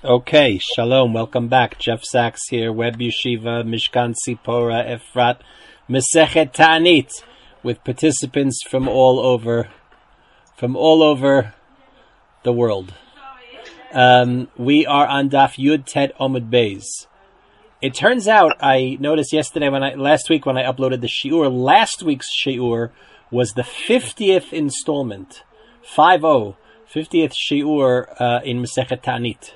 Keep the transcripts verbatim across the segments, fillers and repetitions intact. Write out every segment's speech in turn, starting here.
Okay, shalom, welcome back. Jeff Sachs here, Web Yeshiva, Mishkan Sipora, Efrat, Masechet Ta'anit, with participants from all over, from all over the world. Um, we are on Daf Yud Tet Omid Beis. It turns out, I noticed yesterday when I, last week when I uploaded the Shiur, last week's Shiur was the fiftieth installment, five oh, fiftieth Shiur uh, in Masechet Ta'anit.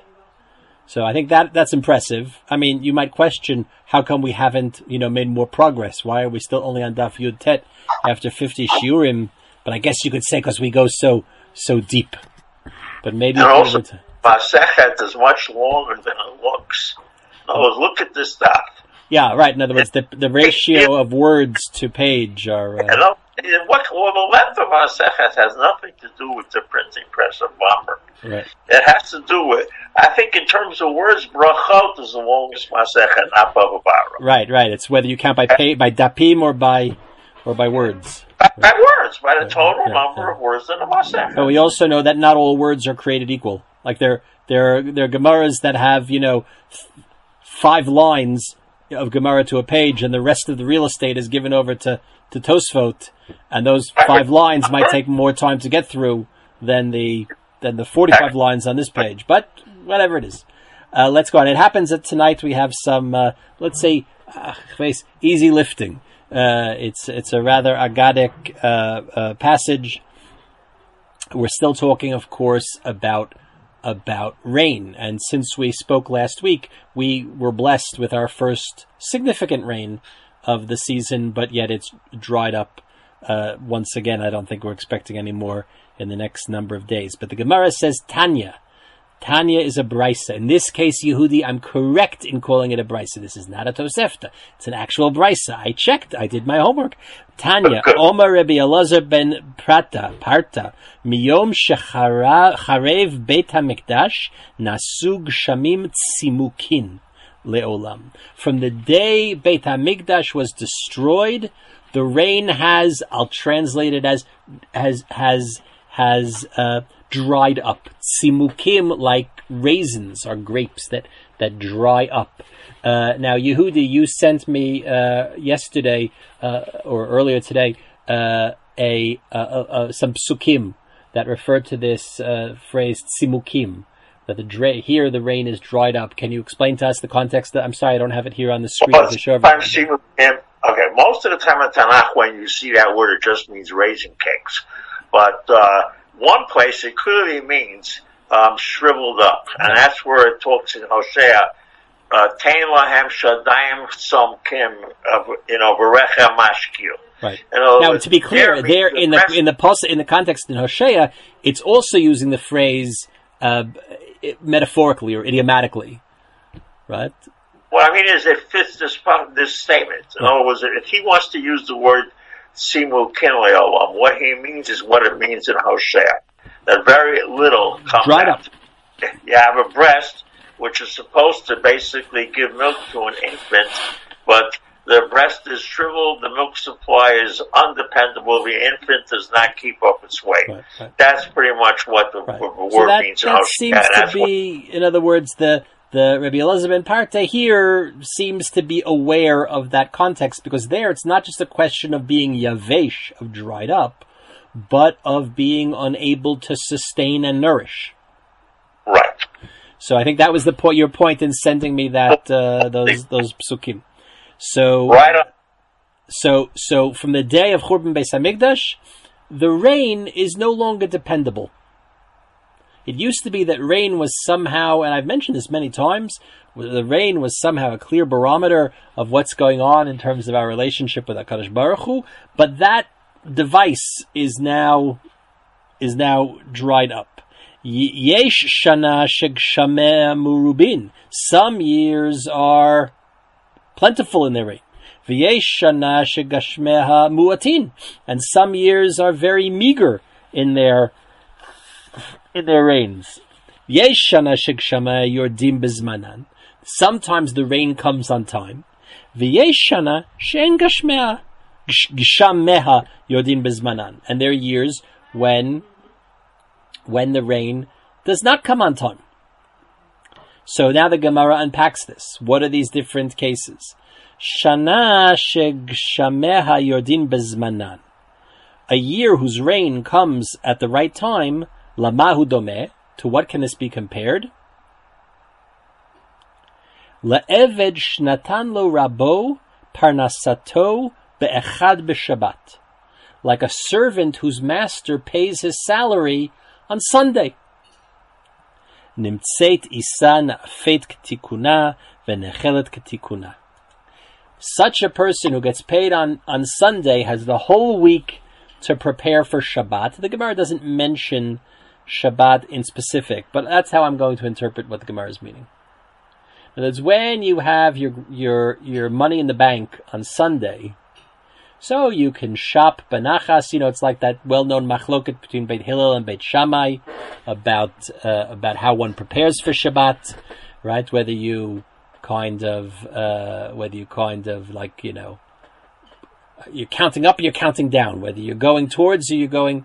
So I think that that's impressive. I mean, you might question how come we haven't, you know, made more progress. Why are we still only on Daf Yud Tet after fifty shiurim? But I guess you could say because we go so so deep. But maybe and also, Masechet is much longer than it looks. In other words, look at this stuff. Yeah, right. In other words, the the ratio of words to page are. Uh, and what, well, the length of Masechet has nothing to do with the printing press of Bamber. Right. It has to do with, I think in terms of words, Brachot is the longest Masechet, not Bava Bara. Right, right. It's whether you count by pay, by dapim or by or by words. By, by words, by the total right, number right. of words in the Masechet. But we also know that not all words are created equal. Like there, there, there are Gemaras that have, you know, five lines of Gemara to a page, and the rest of the real estate is given over to, to Tosfot, and those five lines might take more time to get through than the than the forty-five lines on this page. But whatever it is, uh, let's go on. It happens that tonight we have some, uh, let's say, uh, easy lifting. Uh, it's it's a rather agadic uh, uh, passage. We're still talking, of course, about. about rain. And since we spoke last week, we were blessed with our first significant rain of the season, but yet it's dried up uh, once again. I don't think we're expecting any more in the next number of days. But the Gemara says Tanya. Tanya is a brisa. In this case, Yehudi, I'm correct in calling it a brisa. This is not a Tosefta. It's an actual brisa. I checked. I did my homework. Tanya, Omar Rabbi Elazar ben Prata, Parta, Miyom shecharev Beit HaMikdash, Nasug Shamim Tzimukin Leolam. From the day Beit HaMikdash was destroyed, the rain has, I'll translate it as, has, has, has, uh, dried up. Tzimukim, like raisins or grapes that, that dry up. Uh, now, Yehudi, you sent me, uh, yesterday, uh, or earlier today, uh, a, uh, uh, some psukim that referred to this, uh, phrase, tzimukim, that the dra- here the rain is dried up. Can you explain to us the context? I'm sorry, I don't have it here on the screen. Well, to show okay, most of the time in Tanakh, when you see that word, it just means raisin cakes. But, uh, one place it clearly means um, shriveled up, and that's where it talks in Hosea. Tain lahem shadayim tzomkim, you know, v'recha mashkiel. Right. Now, to be clear, there in the in the pos- in the context in Hosea, it's also using the phrase uh, metaphorically or idiomatically, right? What I mean is, it fits this this statement. In other words, if he wants to use the word Simu Kinleolam, what he means is what it means in Hosea. That very little comes Dried out. Up. You have a breast, which is supposed to basically give milk to an infant, but the breast is shriveled, the milk supply is undependable, the infant does not keep up its weight. Right, right. That's pretty much what the, right. the word so that, means in that Hosea. Seems to be, what, in other words, the The Rabbi Elazar ben Parta here seems to be aware of that context, because there it's not just a question of being yavesh, of dried up, but of being unable to sustain and nourish. Right. So I think that was the point, your point in sending me that uh, those those psukim. So right on. So so from the day of Churban Beis Hamikdash, the rain is no longer dependable. It used to be that rain was somehow, and I've mentioned this many times, the rain was somehow a clear barometer of what's going on in terms of our relationship with HaKadosh Baruch Hu, but that device is now is now dried up. Yesh shana shegshameh murubin. Some years are plentiful in their rain. V'yesh shana shegashmeha muatin. And some years are very meager in their in their rains. Yesh shana shegshameh yordim bezmanan. Sometimes the rain comes on time. V'yesh shana she'en gashmeha gshameha yordim bezmanan. And there are years when when the rain does not come on time. So now the Gemara unpacks this. What are these different cases? Shana shegshameha yordin bezmanan. A year whose rain comes at the right time, lamahu domeh. To what can this be compared? Le'eved shnatan lo rabo parnasato be'echad b'Shabbat. Like a servant whose master pays his salary on Sunday. Nimtzeit isa na'afet k'tikuna v'nechelet k'tikuna. Such a person who gets paid on, on Sunday has the whole week to prepare for Shabbat. The Gemara doesn't mention Shabbat in specific, but that's how I'm going to interpret what the Gemara is meaning. And it's when you have your your your money in the bank on Sunday, so you can shop benachas. You know, it's like that well-known machloket between Beit Hillel and Beit Shammai about uh, about how one prepares for Shabbat, right? Whether you kind of uh, whether you kind of like you know you're counting up or you're counting down. Whether you're going towards or you're going.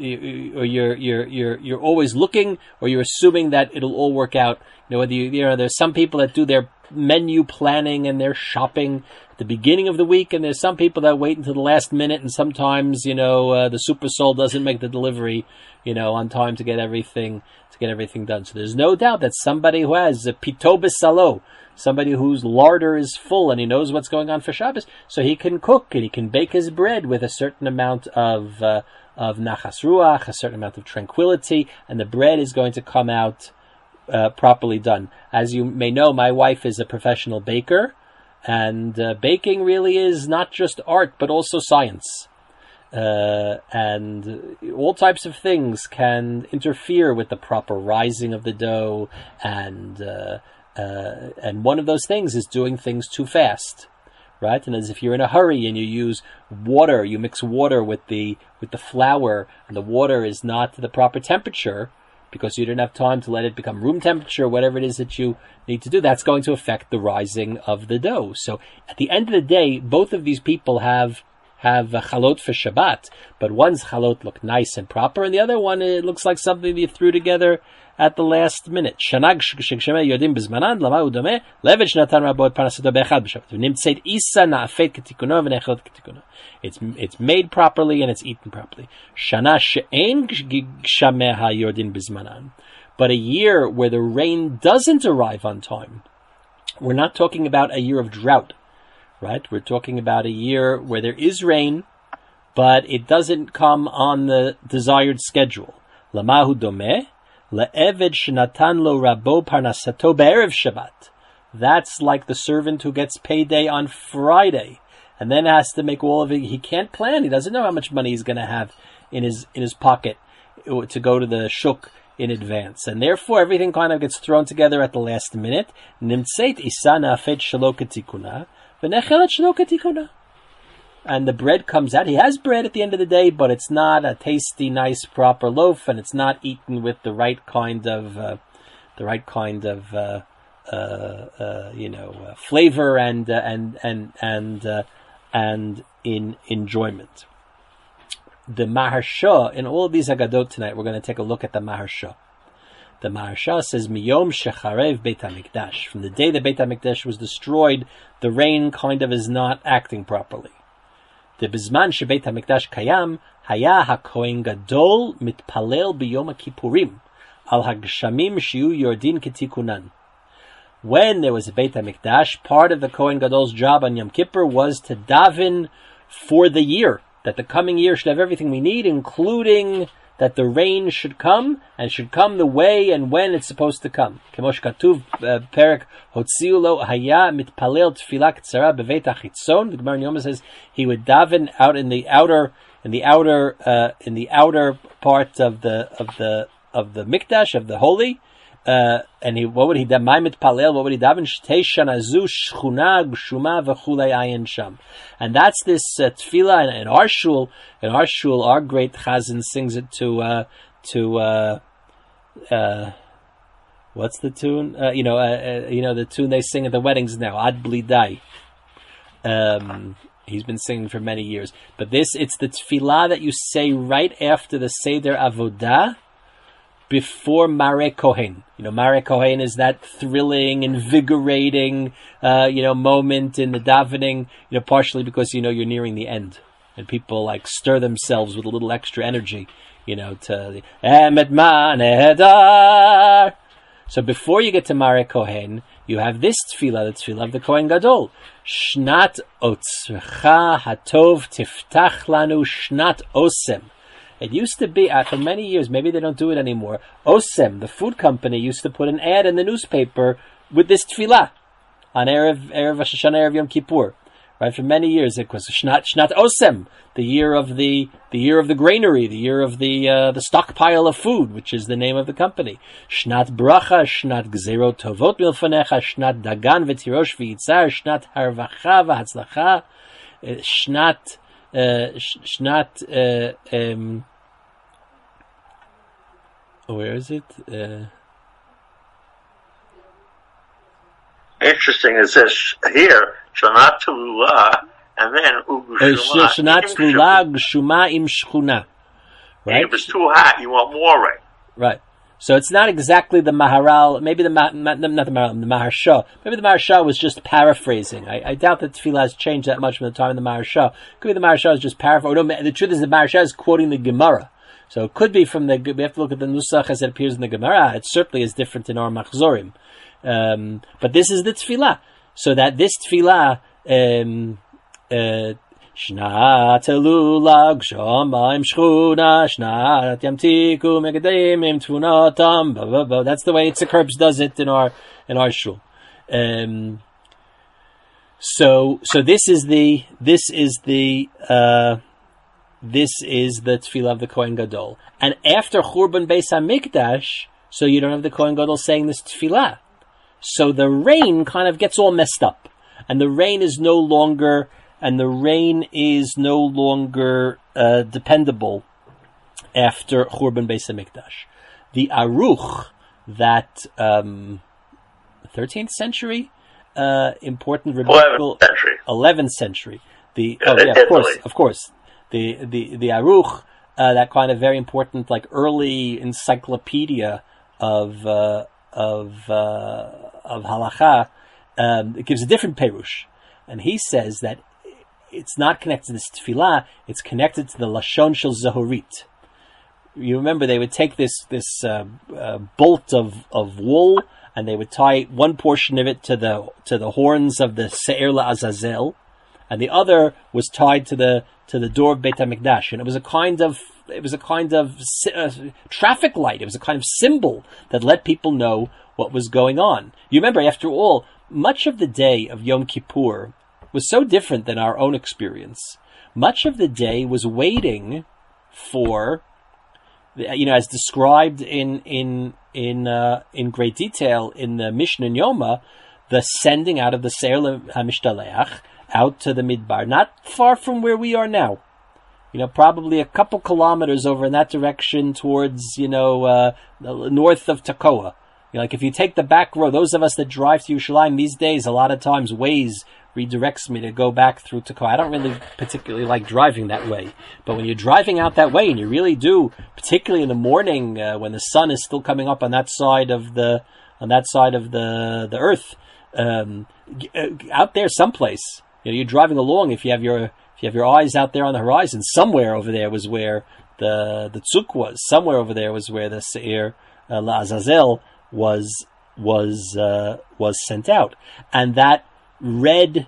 Or you're you're you're you're always looking, or you're assuming that it'll all work out. You know, whether you you know, there's some people that do their menu planning and their shopping at the beginning of the week, and there's some people that wait until the last minute, and sometimes you know uh, the Super Soul doesn't make the delivery, you know, on time to get everything to get everything done. So there's no doubt that somebody who has a pito b'salo, somebody whose larder is full and he knows what's going on for Shabbos, so he can cook and he can bake his bread with a certain amount of. Uh, of nachas ruach, a certain amount of tranquility, and the bread is going to come out uh, properly done. As you may know, my wife is a professional baker, and uh, baking really is not just art, but also science. Uh, and all types of things can interfere with the proper rising of the dough, and uh, uh, and one of those things is doing things too fast. Right, and as if you're in a hurry and you use water, you mix water with the with the flour, and the water is not the proper temperature because you didn't have time to let it become room temperature, whatever it is that you need to do. That's going to affect the rising of the dough. So at the end of the day, both of these people have have a chalot for Shabbat, but one's chalot look nice and proper, and the other one it looks like something that you threw together at the last minute. Shanag shegshemeh yodim bezmanan lama udome levet shnatan rabot parnasato be'echad b'Shabbat v'nimtzeit isa na'afet k'tikuno v'nechelot k'tikuno. It's it's made properly and it's eaten properly. Shana she'ein gshameha yodim bezmanan. But a year where the rain doesn't arrive on time, we're not talking about a year of drought, right? We're talking about a year where there is rain, but it doesn't come on the desired schedule. Lamahu domeh. Le'eved shenatan lo rabo parnasato be'erev Shabbat. That's like the servant who gets payday on Friday, and then has to make all of it. He can't plan. He doesn't know how much money he's going to have in his in his pocket to go to the shuk in advance, and therefore everything kind of gets thrown together at the last minute. Nimtzeit isana afet shelo ketikuna v'nechelet shelo ketikuna. And the bread comes out. He has bread at the end of the day, but it's not a tasty, nice, proper loaf, and it's not eaten with the right kind of, uh, the right kind of, uh, uh, uh, you know, uh, flavor and uh, and and and uh, and in enjoyment. The Maharsha in all of these Haggadot tonight, we're going to take a look at the Maharsha. The Maharsha says, "Miyom shecharev Beit Hamikdash." From the day the Beit Hamikdash was destroyed, the rain kind of is not acting properly. The bizman shebeit hamikdash kayam haya hakohen gadol mitpalel biyom kippurim al hagshamim shiu yordin ketikunan. When there was a Beit Hamikdash, part of the Kohen Gadol's job on Yom Kippur was to daven for the year, that the coming year should have everything we need, including that the rain should come, and should come the way and when it's supposed to come. Kemosh katuv perek hotziu lo haya mitpalel tefila k'tzara beveit hachitzon. The Gemara in Yoma says he would daven out in the outer, in the outer, uh, in the outer part of the of the of the mikdash, of the holy. Uh, and he, what would he daven? My mitpalel. What would he daven? Shtei shanazu shchuna gshuma v'chulei ayin sham. And that's this uh, tefillah in, in our shul. In our shul, our great chazan sings it to uh, to uh, uh, what's the tune? Uh, you know, uh, uh, you know the tune they sing at the weddings now. Ad blidai. Um, he's been singing for many years. But this, it's the tefillah that you say right after the seder avodah. before Mare Kohen. You know, Mare Kohen is that thrilling, invigorating, uh, you know, moment in the davening, you know, partially because, you know, you're nearing the end. And people, like, stir themselves with a little extra energy, you know, to Emet Ma Nehedar. So before you get to Mare Kohen, you have this tefillah, the tefillah of the Kohen Gadol. Shnat Otzrecha Hatov Tiftach Lanu Shnat Osem. It used to be, uh, for many years, maybe they don't do it anymore, Osem, the food company, used to put an ad in the newspaper with this tefillah on Erev, Erev Rosh Hashanah, Erev Yom Kippur. Right, for many years it was Shnat Shnat Osem, the year of the the year of the granary, the year of the uh, the stockpile of food, which is the name of the company. Shnat Bracha, Shnat Gzerot Tovot Milfanecha, Shnat Dagan V'Tirosh V'Yitzar, Shnat Harvacha V'Hatzlacha, Shnat uh, Shnat. Uh, um, where is it? Uh, Interesting. It says here, Shanat Talula, and then Ugushuma. Shanat Talula, Gshuma im Shchuna. Right? If it's too hot, you want more rain. Right. So it's not exactly the Maharal, maybe the, not the Maharal, the Maharsha. Maybe the Maharsha was just paraphrasing. I, I doubt that Tefillah has changed that much from the time of the Maharsha. Could be the Maharsha is just paraphrasing. No, the truth is the Maharsha is quoting the Gemara. So it could be from the, we have to look at the Nusach as it appears in the Gemara. It certainly is different in our Machzorim. Um, but this is the tefillah, so that this tefillah, um, uh, Shnat Elula Gshama Im Shchuna Shnat Yamtiku Megadim Im Tvunatam. That's the way Yitzhak Herbst does it in our in our shul. Um, so so this is the this is the uh, this is the tefillah of the Kohen Gadol, and after Churban Beis Hamikdash, so you don't have the Kohen Gadol saying this tefillah. So the rain kind of gets all messed up, and the rain is no longer, and the rain is no longer uh, dependable after Churban Beis Hamikdash. The Aruch, that um, thirteenth century, uh, important rabbinical eleventh century, eleventh century. The yeah, oh yeah, Italy. of course, of course. The the the Aruch, uh, that kind of very important, like early encyclopedia of. Uh, of uh, of halacha, um, it gives a different perush, and he says that it's not connected to this tefillah; it's connected to the lashon shel zahorit. You remember they would take this this uh, uh, bolt of, of wool, and they would tie one portion of it to the to the horns of the Seir LaAzazel, and the other was tied to the to the door of Beit HaMikdash, and it was a kind of it was a kind of uh, traffic light. It was a kind of symbol that let people know what was going on. You remember, after all, much of the day of Yom Kippur was so different than our own experience. Much of the day was waiting for, you know, as described in in in uh, in great detail in the Mishnah and Yoma, the sending out of the Seir HaMishtaleach out to the Midbar, not far from where we are now. You know, probably a couple kilometers over in that direction towards, you know, uh, north of Tekoa. You know, like if you take the back road, those of us that drive to Yerushalayim these days, a lot of times Waze redirects me to go back through Tekoa. I don't really particularly like driving that way. But when you're driving out that way, and you really do, particularly in the morning, uh, when the sun is still coming up on that side of the, on that side of the, the earth, um, out there someplace, you know, you're driving along, if you have your, if you have your eyes out there on the horizon, somewhere over there was where the the tzuk was. Somewhere over there was where the Seir uh, LaAzazel was was uh, was sent out, and that red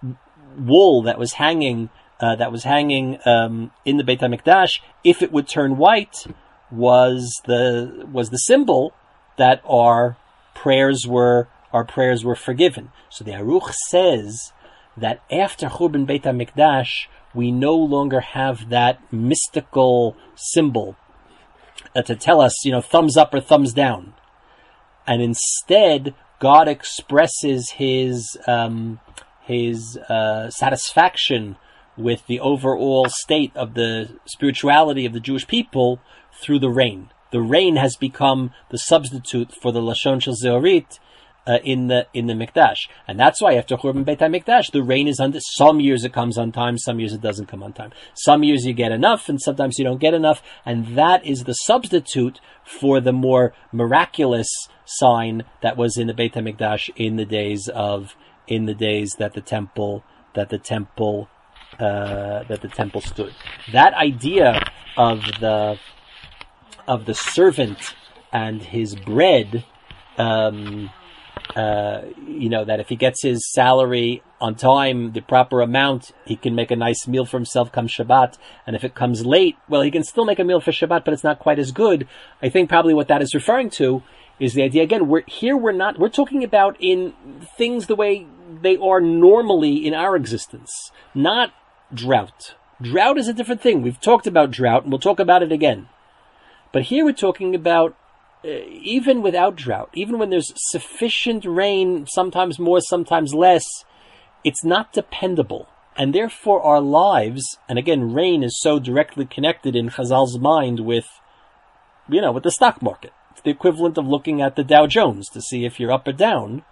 wool that was hanging uh, that was hanging um, in the Beit HaMikdash, if it would turn white, was the was the symbol that our prayers were our prayers were forgiven. So the Aruch says that after Churban Beit HaMikdash, we no longer have that mystical symbol uh, to tell us, you know, thumbs up or thumbs down. And instead, God expresses his um, his uh, satisfaction with the overall state of the spirituality of the Jewish people through the rain. The rain has become the substitute for the Lashon Shel Zeorit, uh, in the in the Mikdash, and that's why after Churban Beit HaMikdash, the rain is on. Some years it comes on time, some years it doesn't come on time. Some years you get enough, and sometimes you don't get enough, and that is the substitute for the more miraculous sign that was in the Beit HaMikdash in the days of in the days that the temple that the temple uh, that the temple stood. That idea of the of the servant and his bread, um, uh, you know, that if he gets his salary on time, the proper amount, he can make a nice meal for himself come Shabbat. And if it comes late, well, he can still make a meal for Shabbat, but it's not quite as good. I think probably what that is referring to is the idea, again, we're here, we're not, we're talking about in things the way they are normally in our existence, not drought. Drought is a different thing. We've talked about drought, and we'll talk about it again. But here we're talking about uh, even without drought, even when there's sufficient rain, sometimes more, sometimes less, it's not dependable. And therefore our lives, and again, rain is so directly connected in Chazal's mind with, you know, with the stock market. It's the equivalent of looking at the Dow Jones to see if you're up or down.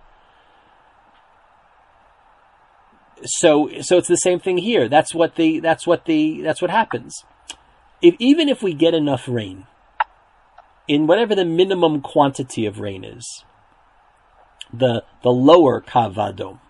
So, so it's the same thing here. That's what the, that's what the, that's what happens. If, even if we get enough rain, in whatever the minimum quantity of rain is, the the lower Kav Adom.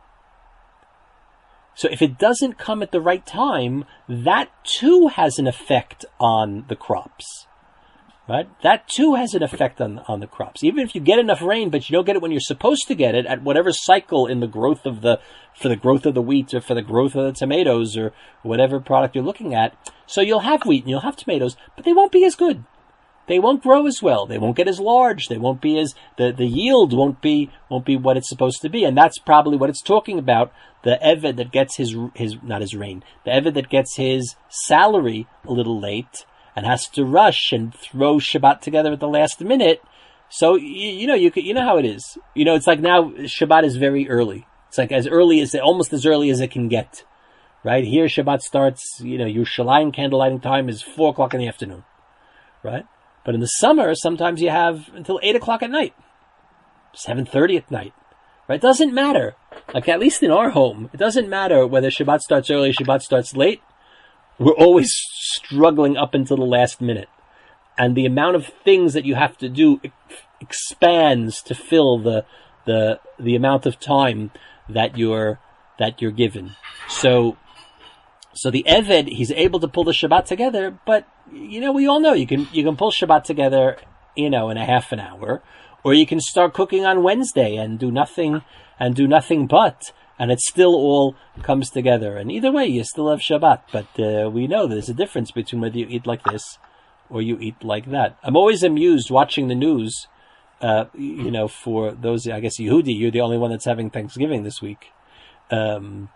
So if it doesn't come at the right time, that too has an effect on the crops. Right? That too has an effect on, on the crops. Even if you get enough rain, but you don't get it when you're supposed to get it, at whatever cycle in the growth of the, for the growth of the wheat or for the growth of the tomatoes or whatever product you're looking at. So you'll have wheat and you'll have tomatoes, but they won't be as good. They won't grow as well. They won't get as large. They won't be as, the, the yield won't be, won't be what it's supposed to be. And that's probably what it's talking about. The Eved that gets his, his, not his rain, the Eved that gets his salary a little late and has to rush and throw Shabbat together at the last minute. So, you, you know, you could, you know how it is. You know, it's like now Shabbat is very early. It's like as early as, almost as early as it can get. Right? Here Shabbat starts, you know, Yerushalayim candle lighting time is four o'clock in the afternoon. Right? But in the summer, sometimes you have until eight o'clock at night, seven thirty at night, right? It doesn't matter. Like, at least in our home, it doesn't matter whether Shabbat starts early or Shabbat starts late. We're always struggling up until the last minute. And the amount of things that you have to do expands to fill the, the, the amount of time that you're, that you're given. So, So the Eved, he's able to pull the Shabbat together, but, you know, we all know you can, you can pull Shabbat together, you know, in a half an hour, or you can start cooking on Wednesday and do nothing, and do nothing but, and it still all comes together. And either way, you still have Shabbat, but, uh, we know there's a difference between whether you eat like this, or you eat like that. I'm always amused watching the news, uh, you know, for those, I guess, Yehudi, you're the only one that's having Thanksgiving this week. Um,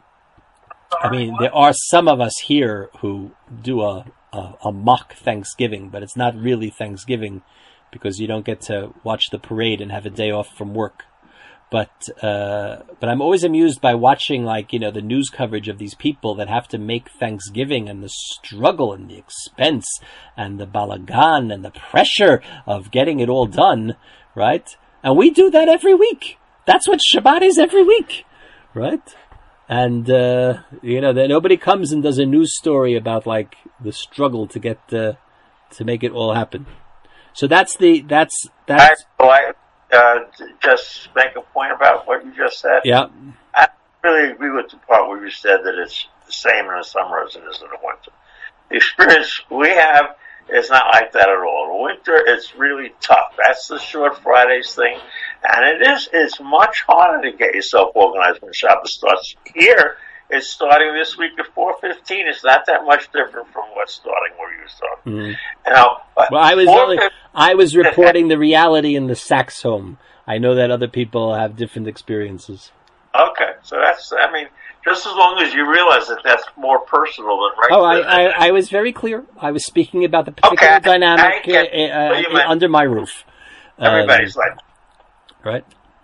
I mean, there are some of us here who do a, a, a mock Thanksgiving, but it's not really Thanksgiving because you don't get to watch the parade and have a day off from work. But, uh, but I'm always amused by watching, like, you know, the news coverage of these people that have to make Thanksgiving and the struggle and the expense and the balagan and the pressure of getting it all done, right? And we do that every week. That's what Shabbat is every week, right? And, uh, you know, that nobody comes and does a news story about, like, the struggle to get, uh, to make it all happen. So that's the, that's, that's... I, uh, just make a point about what you just said. Yeah. I really agree with the part where you said that it's the same in the summer as it is in the winter. The experience we have is not like that at all. In the winter, it's really tough. That's the short Fridays thing. And it is, it's much harder to get yourself organized when Shabbat starts. Here, it's starting this week at four fifteen. It's not that much different from what's starting where you start. Mm. Now, well, I was only, I was reporting the reality in the Sachs home. I know that other people have different experiences. Okay, so that's, I mean, just as long as you realize that that's more personal than right. Oh, I, I, I was very clear. I was speaking about the particular okay. dynamic uh, uh, uh, under my roof. Everybody's um, like, right.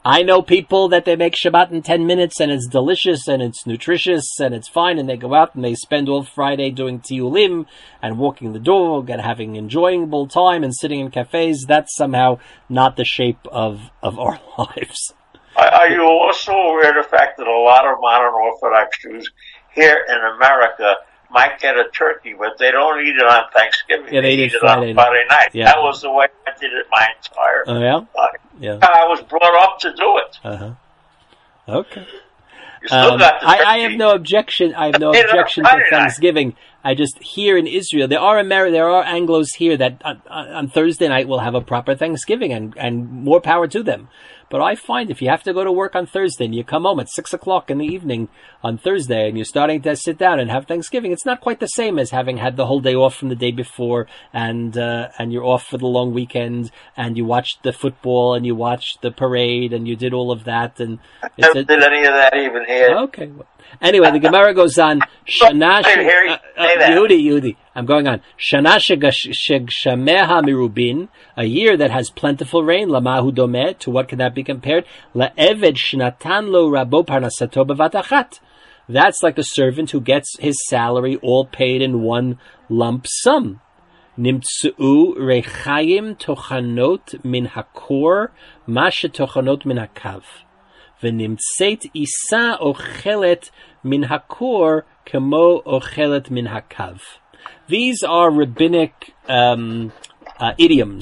I know people that they make Shabbat in ten minutes and it's delicious and it's nutritious and it's fine, and they go out and they spend all Friday doing tiyulim and walking the dog and having enjoyable time and sitting in cafes. That's somehow not the shape of, of our lives. Are you also aware of the fact that a lot of modern Orthodox Jews here in America might get a turkey, but they don't eat it on Thanksgiving. Yeah, they, they eat it Friday on Friday night. night. Yeah. That was the way I did it my entire oh, yeah? life. Yeah. I was brought up to do it. Uh-huh. Okay. You still Um, got the turkey. I, I have no objection. I have no They did it on objection to Friday night. Thanksgiving. I just here in Israel, there are Ameri- there are Anglos here that on, on Thursday night will have a proper Thanksgiving, and, and more power to them. But I find if you have to go to work on Thursday and you come home at six o'clock in the evening on Thursday and you're starting to sit down and have Thanksgiving, it's not quite the same as having had the whole day off from the day before, and uh, and you're off for the long weekend and you watched the football and you watched the parade and you did all of that. And it's Never a, did any of that even here. Okay. Well, anyway, the Gemara goes on. Shana I didn't hear you uh, say uh, that. Yehudi, Yehudi. I'm going on. Shana shegshameha mirubin, a year that has plentiful rain. Lamahu domeh. To what can that be compared? Laeved shnatan lo rabo parnasato bevatachat. That's like the servant who gets his salary all paid in one lump sum. Nimtzu rechayim tochanot min hakor, mashe tochanot min hakav. V'nimtzeit isa ochelet min hakor kemo ochelet min hakav. These are rabbinic um, uh, idioms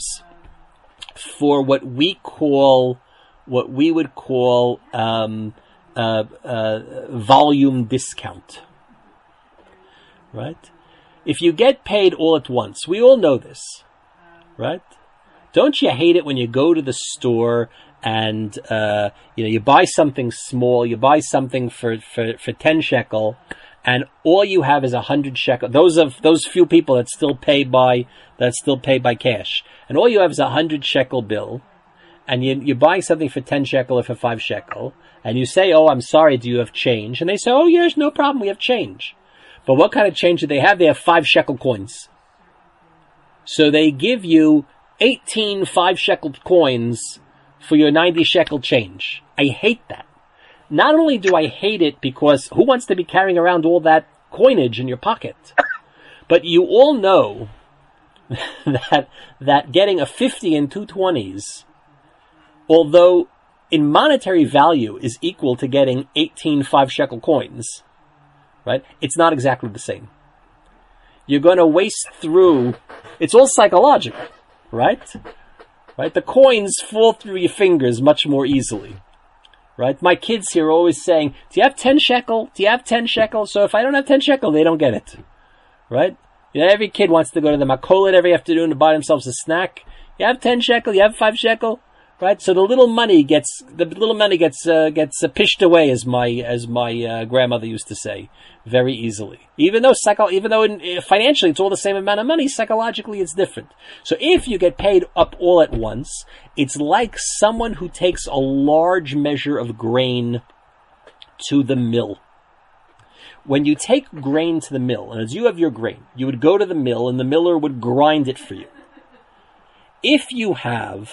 for what we call, what we would call um, uh, uh, volume discount. Right? If you get paid all at once, we all know this, right? Don't you hate it when you go to the store and uh, you know you buy something small, you buy something for, for, for ten shekel, and all you have is a hundred shekel. Those of those few people that still pay by that still pay by cash, and all you have is a hundred shekel bill, and you you're buying something for ten shekel or for five shekel, and you say, "Oh, I'm sorry, do you have change?" And they say, "Oh, yes, no problem, we have change." But what kind of change do they have? They have five shekel coins. So they give you eighteen five shekel coins for your ninety shekel change. I hate that. Not only do I hate it because who wants to be carrying around all that coinage in your pocket? But you all know that that getting a fifty and two twenties, although in monetary value is equal to getting eighteen five shekel coins, right? It's not exactly the same. You're going to waste through, it's all psychological, right? Right? The coins fall through your fingers much more easily. Right? My kids here are always saying, do you have ten shekel? Do you have ten shekel? So if I don't have ten shekel, they don't get it. Right? You know, every kid wants to go to the makolet every afternoon to buy themselves a snack. You have ten shekel? You have five shekel? Right? So the little money gets, the little money gets, uh, gets uh, pished away, as my, as my, uh, grandmother used to say, very easily. Even though psycho, even though in, uh, financially it's all the same amount of money, psychologically it's different. So if you get paid up all at once, it's like someone who takes a large measure of grain to the mill. When you take grain to the mill, and as you have your grain, you would go to the mill and the miller would grind it for you. If you have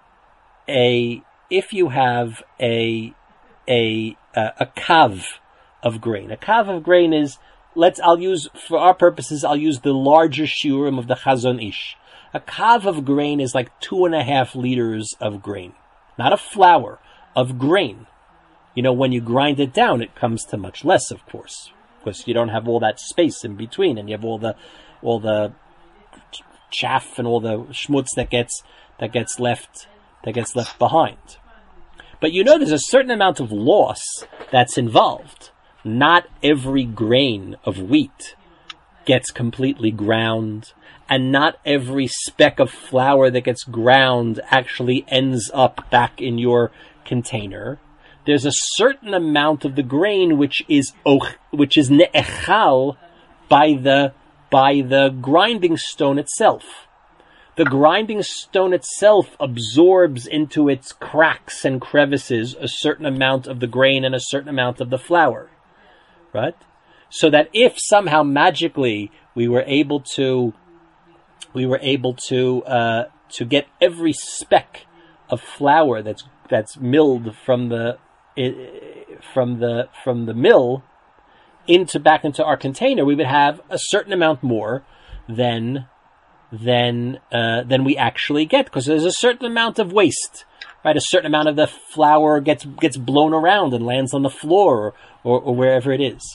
a, if you have a, a, a, a kav of grain, a kav of grain is, let's, I'll use, for our purposes, I'll use the larger shiurim of the Chazon Ish. A kav of grain is like two and a half liters of grain. Not of flour, of grain. You know, when you grind it down, it comes to much less, of course, because you don't have all that space in between, and you have all the, all the chaff and all the schmutz that gets, that gets left, that gets left behind. But you know there's a certain amount of loss that's involved. Not every grain of wheat gets completely ground, and not every speck of flour that gets ground actually ends up back in your container. There's a certain amount of the grain which is och, which is ne'echal by the by the grinding stone itself. The grinding stone itself absorbs into its cracks and crevices a certain amount of the grain and a certain amount of the flour. Right? So that if somehow magically we were able to, we were able to, uh, to get every speck of flour that's, that's milled from the from the from the mill into back into our container, we would have a certain amount more than than uh, than we actually get, because there's a certain amount of waste, right? A certain amount of the flour gets gets blown around and lands on the floor or, or, or wherever it is.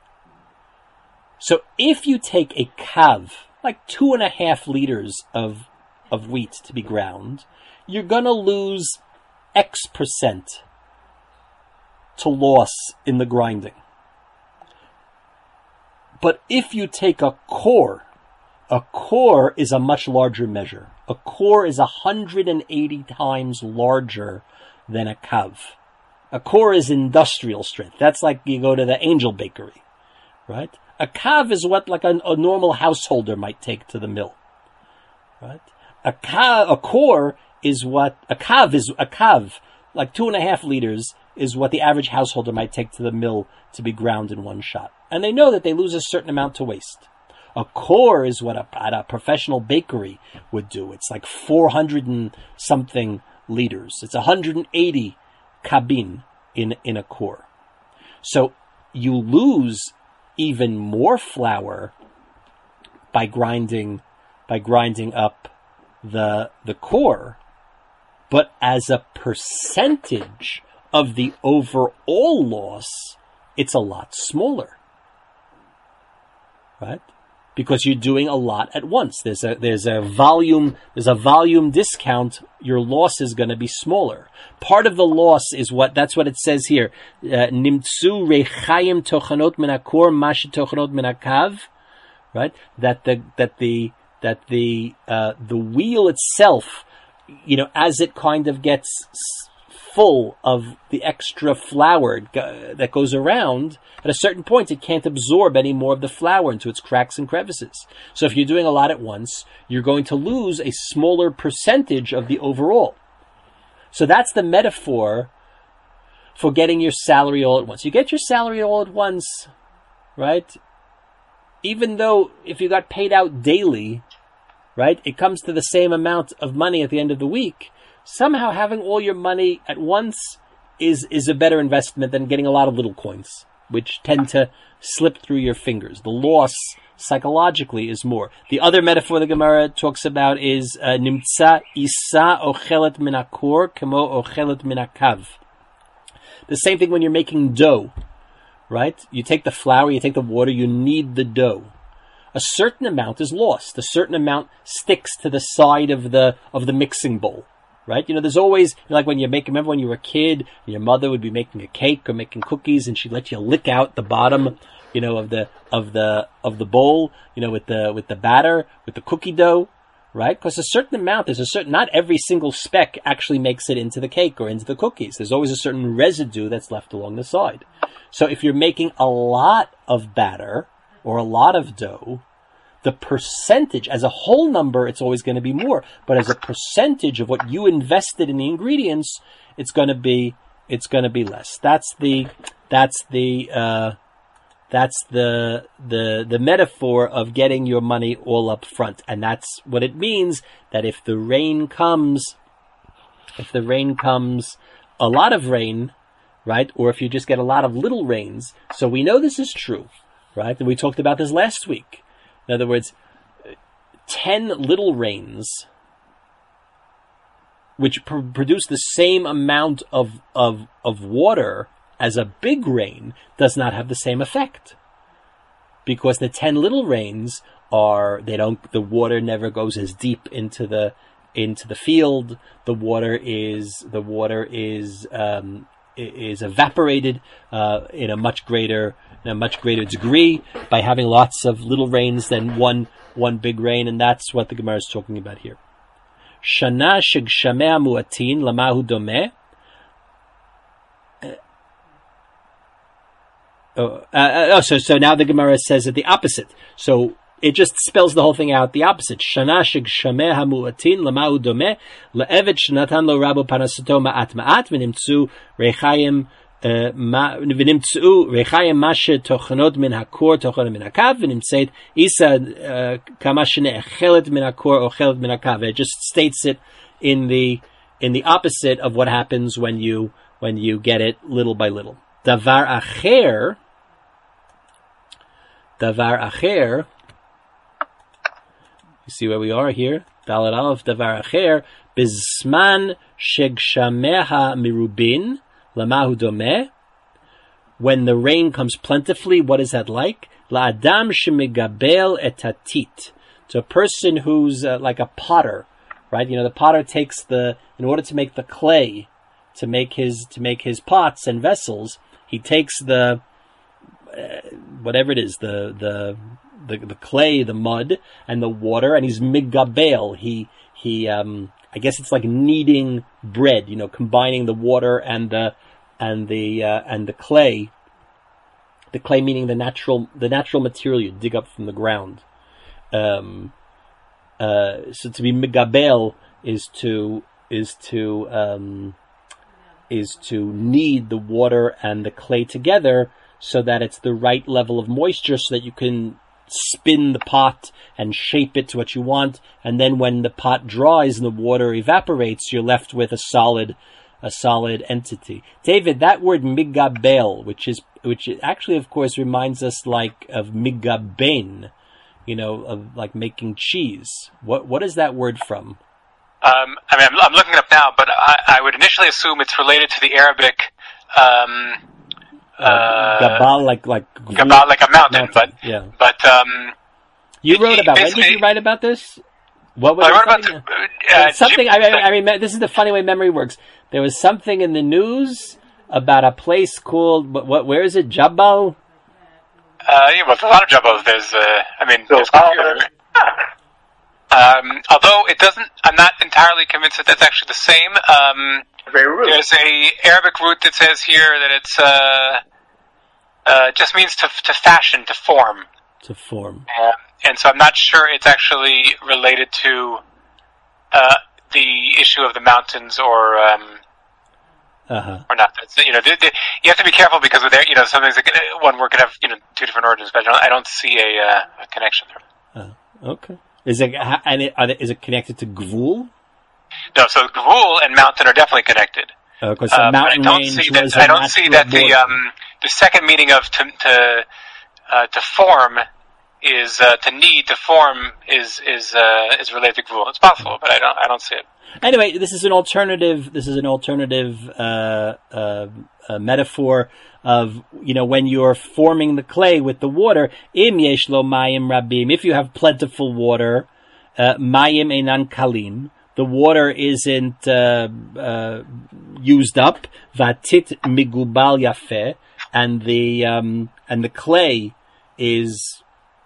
So if you take a kav, like two and a half liters of of wheat to be ground, you're gonna lose X percent to loss in the grinding. But if you take a core, a core is a much larger measure. A core is one hundred eighty times larger than a kav. A core is industrial strength. That's like you go to the Angel Bakery, right? A kav is what like a, a normal householder might take to the mill, right? A kav, a core is what a kav is. A kav, like two and a half liters, is what the average householder might take to the mill to be ground in one shot. And they know that they lose a certain amount to waste. A core is what a, a professional bakery would do. It's like four hundred and something liters. It's one hundred eighty kabin in, in a core. So you lose even more flour by grinding, by grinding up the, the core, but as a percentage of the overall loss, it's a lot smaller, right? Because you're doing a lot at once. There's a there's a volume there's a volume discount. Your loss is going to be smaller. Part of the loss is what that's what it says here. Nimtzu rechayim tochanot minakor mashi tochanot minakav, right? That the that the that the uh, the wheel itself, you know, as it kind of gets full of the extra flour that goes around, at a certain point it can't absorb any more of the flour into its cracks and crevices. So if you're doing a lot at once, you're going to lose a smaller percentage of the overall. So that's the metaphor for getting your salary all at once. You get your salary all at once, right? Even though if you got paid out daily, right, it comes to the same amount of money at the end of the week. Somehow having all your money at once is, is a better investment than getting a lot of little coins, which tend to slip through your fingers. The loss psychologically is more. The other metaphor the Gemara talks about is nimtza isa ochelet minakor kemo ochelet minakav. The same thing when you're making dough, right? You take the flour, you take the water, you knead the dough. A certain amount is lost. A certain amount sticks to the side of the of the mixing bowl. Right? You know, there's always, like when you make, remember when you were a kid, your mother would be making a cake or making cookies and she'd let you lick out the bottom, you know, of the, of the, of the bowl, you know, with the, with the batter, with the cookie dough, right? Because a certain amount, there's a certain, not every single speck actually makes it into the cake or into the cookies. There's always a certain residue that's left along the side. So if you're making a lot of batter or a lot of dough, the percentage, as a whole number, it's always going to be more. But as a percentage of what you invested in the ingredients, it's going to be, it's going to be less. That's the, that's the, uh, that's the, the, the metaphor of getting your money all up front. And that's what it means, that if the rain comes, if the rain comes, a lot of rain, right? Or if you just get a lot of little rains. So we know this is true, right? And we talked about this last week. In other words, ten little rains, which pr- produce the same amount of, of, of water as a big rain, does not have the same effect. Because the ten little rains are, they don't, the water never goes as deep into the, into the field. The water is, the water is, um, is evaporated, uh, in a much greater, in a much greater degree by having lots of little rains than one one big rain, and that's what the Gemara is talking about here. Shana shegshamei muatin lamahu domeh. Oh, uh, oh, so so now the Gemara says it the opposite. So it just spells the whole thing out the opposite. Shana shegshamei hamuatin lamahu domeh le'eved shenatan lo rabo panasato ma'at ma'at v'nimtzu rechayim. ונמצאו רחיים מה שתוכנות מן הקור תוכנות מן הקו ונמצאת איסה כמה שנאכלת מן הקור אוכלת מן הקו. It just states it in the in the opposite of what happens when you when you get it little by little. Davar acher, davar acher. You see where we are here? Dalet Aleph, davar acher, bizman shegshameha mirubin, lamahu domeh. When the rain comes plentifully, what is that like? La'adam shemigabel etatit. To a person who's uh, like a potter, right? You know, the potter takes the, in order to make the clay, to make his, to make his pots and vessels, he takes the, uh, whatever it is, the, the, the, the clay, the mud, and the water, and he's migabel. He, he, um, I guess it's like kneading bread, you know, combining the water and the, and the, uh, and the clay. The clay meaning the natural, the natural material you dig up from the ground. Um, uh, so to be migabel is to, is to, um, is to knead the water and the clay together so that it's the right level of moisture so that you can spin the pot and shape it to what you want. And then when the pot dries and the water evaporates, you're left with a solid, a solid entity. David, that word migabel, which is, which actually, of course, reminds us like of migaben, you know, of like making cheese. What what is that word from? Um, I mean, I'm, I'm looking it up now, but I, I would initially assume it's related to the Arabic um, Uh, uh, Gabal, like like Gabal, like a mountain, mountain, but yeah. but um, You wrote it- about. When did basically- you write about this? What was I it? wrote about the, Something- uh, something. Jib- I, I, I remember. This is the funny way memory works. There was something in the news about a place called what? what where is it? Jabal. Uh, yeah, well, there's a lot of jubbos. There's, uh, I mean, So, there's uh, computer. Um, although it doesn't, I'm not entirely convinced that that's actually the same. Um, Beirut. there's a Arabic root that says here that it's, uh, uh, just means to, to fashion, to form. To form. Um, and so I'm not sure it's actually related to, uh, the issue of the mountains or, um, Uh huh. or not. It's, you know, they, they, you have to be careful because with there, you know, sometimes it, one word could have, you know, two different origins, but I don't, I don't see a, uh, a connection there. Uh, okay. Is it ha- and it, are they, is it connected to Gvul? No, so Gvul and mountain are definitely connected. Because Uh, the but I mountain don't range see that. was I a don't see natural that the border. um, the second meaning of to to uh, to form is uh, to need to form is is uh, is related to Gvul. It's possible, but I don't I don't see it. Anyway, this is an alternative. This is an alternative uh, uh, uh, metaphor of, you know, when you're forming the clay with the water. Im yesh lo mayim rabim. If you have plentiful water, uh, mayim einan kalim. The water isn't uh, uh, used up. Vatit migubal yafeh, and the um, and the clay is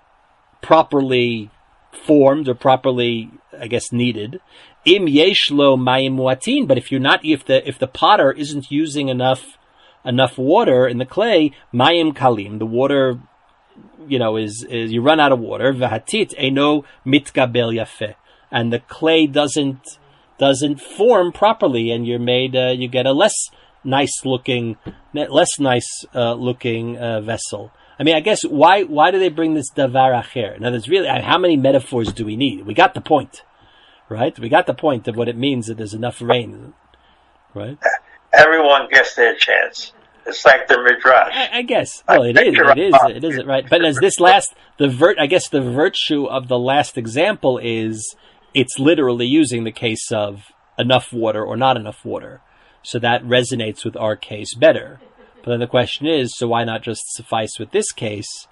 properly formed or properly, I guess, kneaded. Im yesh lo mayim muatin. But if you're not, if the if the potter isn't using enough enough water in the clay, mayim kalim, the water, you know, is is you run out of water. Vahatit eino mitgabel yafeh. And the clay doesn't doesn't form properly, and you're made uh, you get a less nice looking, less nice uh, looking uh, vessel. I mean, I guess why why do they bring this davar acher? Now, there's really, how many metaphors do we need? We got the point, right? We got the point of what it means that there's enough rain, right? Everyone gets their chance. It's like the midrash. I, I guess. Well, it is. It is. It is. Right. But as this last, the vert, I guess the virtue of the last example is, it's literally using the case of enough water or not enough water. So that resonates with our case better. But then the question is, so why not just suffice with this case?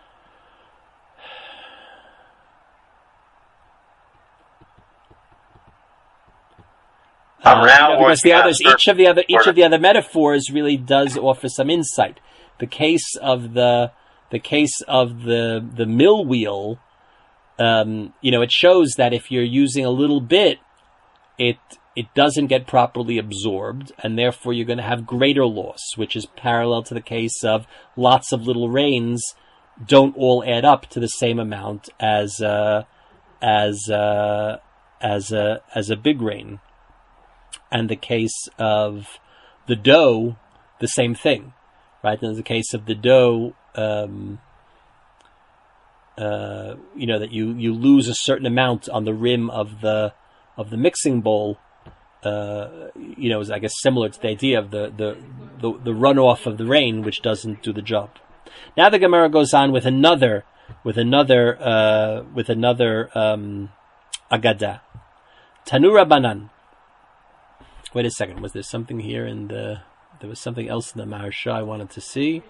I'm Uh, now you know, because the working others, on each of the other, each certain- of the other metaphors really does offer some insight. The case of the, the case of the the mill wheel, um, you know, it shows that if you're using a little bit, it it doesn't get properly absorbed, and therefore you're going to have greater loss, which is parallel to the case of lots of little rains don't all add up to the same amount as uh, as uh, as a as a big rain. And the case of the dough, the same thing, right? In the case of the dough, um, uh, you know, that you, you lose a certain amount on the rim of the of the mixing bowl, uh, you know, is I guess similar to the idea of the, the, the, the runoff of the rain, which doesn't do the job. Now the Gemara goes on with another, with another, uh, with another, um, Agada. Tanu Rabbanan. Wait a second, was there something here in the, there was something else in the Maharsha I wanted to see?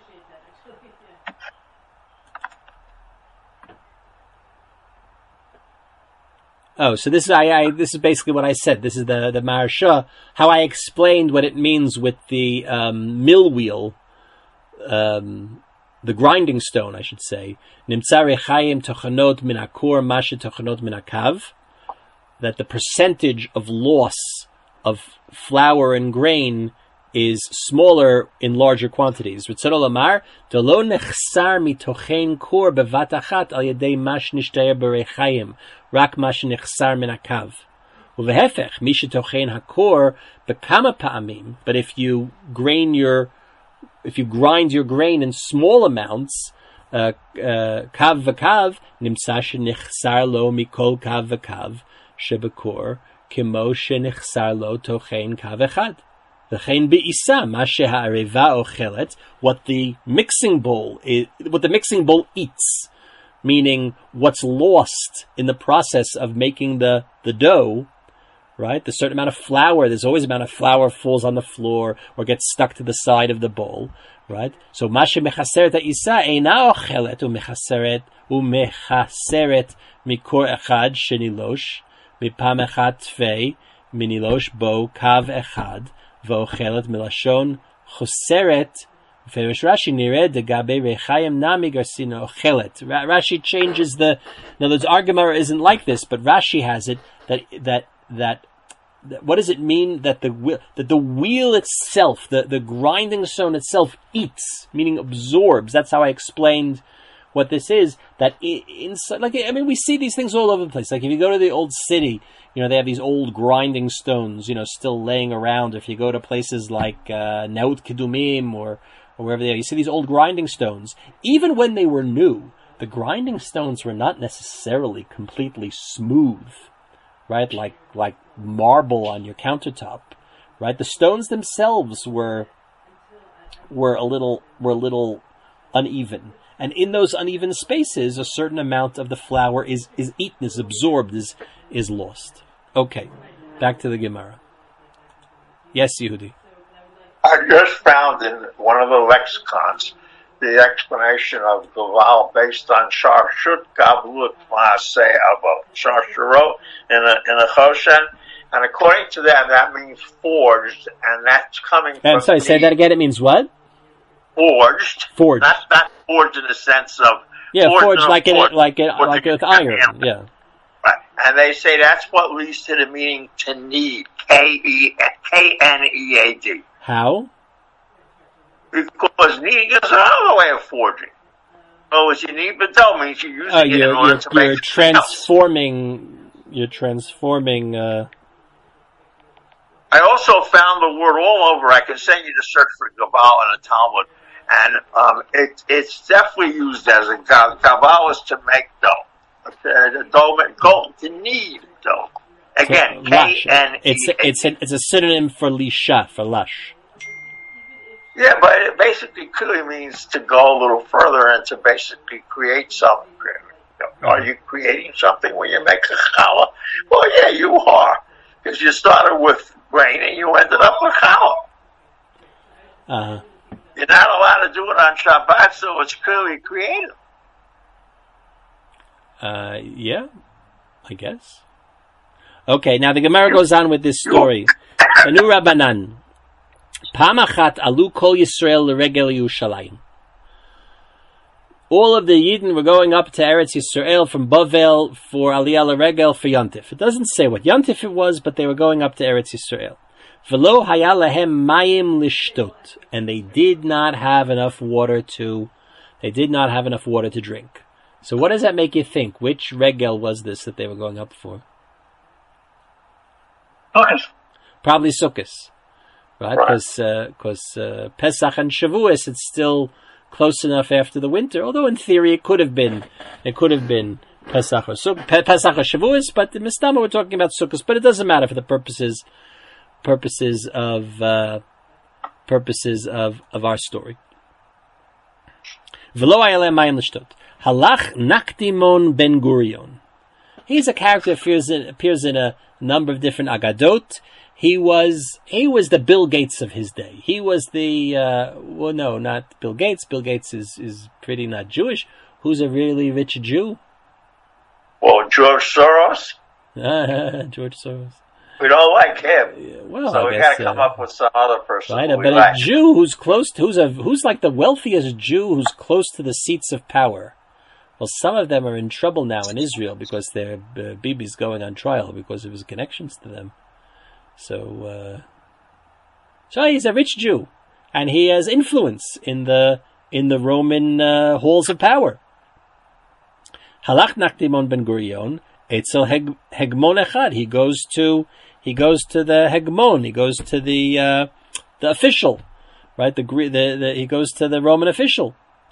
Oh, so this is I, I this is basically what I said. This is the the Maharsha, how I explained what it means with the um, mill wheel, um, the grinding stone, I should say. Nimtza rechayim tochanot min hakor mashe tochanot min hakav. That the percentage of loss of flour and grain is smaller in larger quantities. Ritzon Olamar, delo nechsar mitochen kor bevat achat al yedei mash nishtayer berechayim. Rak mash nechsar min hakav. Uvehefech, mi shetochen hakor bekama pa'amim. But if you grain your, if you grind your grain in small amounts, uh, uh, kav v'kav, nimtza shenichsar lo mikol kav v'kav shebekor, kimo shenichsar lo tochen kav echad. V'chein be'isa, ma she'areva ochelet, what the mixing bowl is, what the mixing bowl eats. Meaning what's lost in the process of making the, the dough, right? The certain amount of flour, there's always a amount of flour falls on the floor or gets stuck to the side of the bowl, right? So, mashe mechaseret ha'isa eina ochelet umechaseret umechaseret mikor echad shenilosh mipam echad tfei minilosh bo kav echad v'ochelet milashon choseret. Rashi Rashi changes the. In other words, our Gemara isn't like this, but Rashi has it that that that. that what does it mean that the that the wheel itself, the, the grinding stone itself, eats, meaning absorbs? That's how I explained what this is. That inside, like I mean, we see these things all over the place. Like if you go to the old city, you know, they have these old grinding stones, you know, still laying around. If you go to places like uh, Naut Kedumim or or wherever they are, you see these old grinding stones. Even when they were new, the grinding stones were not necessarily completely smooth, right? Like like marble on your countertop, right? The stones themselves were were a little were a little uneven, and in those uneven spaces, a certain amount of the flour is is eaten, is absorbed, is is lost. Okay, back to the Gemara. Yes, Yehudi. I just found in one of the lexicons the explanation of Gaval based on Sharshut Gavlut Maaseh Avot. Sharshurot in a in a Choshen, and according to them, that means forged, and that's coming from. I'm sorry, say that again. It means what? Forged. Forged. Not not forged in the sense of yeah, forged, forged like forged, it like it like with iron. Yeah. Right, and they say that's what leads to the meaning to knead. K E K N E A D. How? Because kneading is another way of forging. Oh, it's you knead the dough means you're using oh, it you're, in order you're, to you're make transforming. You're transforming. Uh... I also found the word all over. I can send you to search for Gaval in the Talmud, and um, it, it's definitely used as a Gaval is to make dough. Okay, the dough, go to knead dough. Again, so, K N E A D. It's a, it's a, it's a synonym for lisha, for lush. Yeah, but it basically clearly means to go a little further and to basically create something. Are you creating something when you make a challah? Well, yeah, you are, because you started with grain and you ended up with challah. Uh-huh. You're not allowed to do it on Shabbat, so it's clearly creative. Uh, yeah, I guess. Okay, now the Gemara goes on with this story. Tanu Rabbanan. Pamachat alu kol Yisrael l'regel Yerushalayim. All of the Yidden were going up to Eretz Yisrael from Bavel for Aliyah l'regel for Yontif. It doesn't say what Yontif it was, but they were going up to Eretz Yisrael. V'lo haya lahem mayim lishtot. And they did not have enough water to, they did not have enough water to drink. So what does that make you think? Which regel was this that they were going up for? Sukkot. Probably Sukkot. Right? Because right. uh, uh, Pesach and Shavuos, it's still close enough after the winter. Although in theory it could have been, it could have been Pesach or Sukkot, Pesach or Shavuos, but in Mistama we're talking about Sukkot. But it doesn't matter for the purposes purposes of uh, purposes of, of our story. V'lo hayaleh mayim l'shtot. Halach Nakdimon Ben Gurion. He's a character that appears in, appears in a number of different agadot. He was he was the Bill Gates of his day. He was the uh, well, no, not Bill Gates. Bill Gates is, is pretty not Jewish. Who's a really rich Jew? Well, George Soros. George Soros. We don't like him, yeah, well, so I we guess, got to come uh, up with some other person. Right, who but we a like. Jew who's close to who's a who's like the wealthiest Jew who's close to the seats of power. Well, some of them are in trouble now in Israel because their uh, Bibi's going on trial because of his connections to them. So, uh, so he's a rich Jew, and he has influence in the in the Roman uh, halls of power. Halach Nakdimon Ben Gurion etzel heg, hegmon echad. He goes to he goes to the hegmon. He goes to the uh, the official, right? The, the the he goes to the Roman official.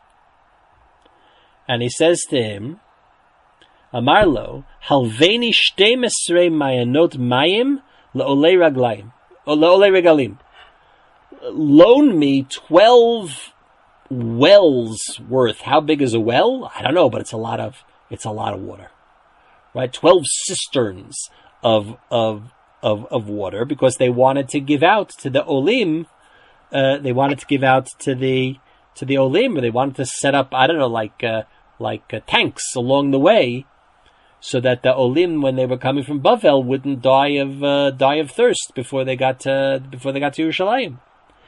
And he says to him, Amarlo, halveni shtei mesrei mayanot mayim le'olei raglayim, or le'olei regalim. Loan me twelve wells worth. How big is a well? I don't know, but it's a lot of it's a lot of water, right? Twelve cisterns of of of of water because they wanted to give out to the olim. Uh, they wanted to give out to the to the olim, or they wanted to set up. I don't know, like. Uh, like uh, tanks along the way, so that the olim, when they were coming from Bavel, wouldn't die of uh, die of thirst before they got to before they got to Yerushalayim.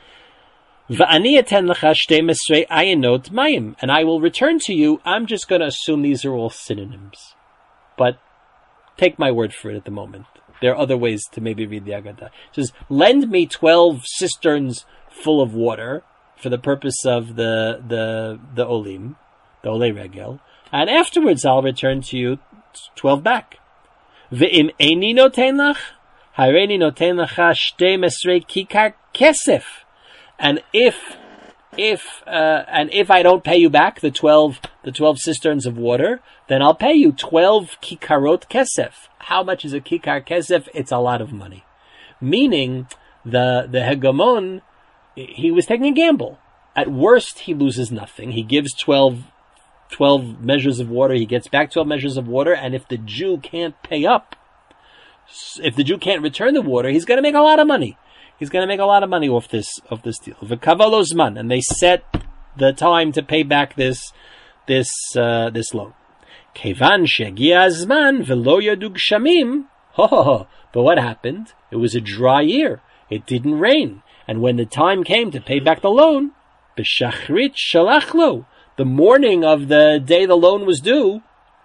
And I will return to you. I'm just going to assume these are all synonyms, but take my word for it at the moment. There are other ways to maybe read the Agadah. It says, lend me twelve cisterns full of water for the purpose of the the the olim. The Olei Regel, and afterwards I'll return to you twelve back. Ve'im eini noten lach, hareini noten lacha shtei mesrei kikar kesef. And if, if, uh, and if I don't pay you back the twelve, the twelve cisterns of water, then I'll pay you twelve kikarot kesef. How much is a kikar kesef? It's a lot of money. Meaning, the the hegemon, he was taking a gamble. At worst, he loses nothing. He gives twelve. twelve measures of water, he gets back twelve measures of water, and if the Jew can't pay up, if the Jew can't return the water, he's going to make a lot of money. He's going to make a lot of money off this, off this deal. V'kavalozman, and they set the time to pay back this, this, uh, this loan. Kevan shegia azman v'lo yadu gshamim. Ho ho ho. But what happened? It was a dry year. It didn't rain. And when the time came to pay back the loan, b'shachrit shalachlo, the morning of the day the loan was due,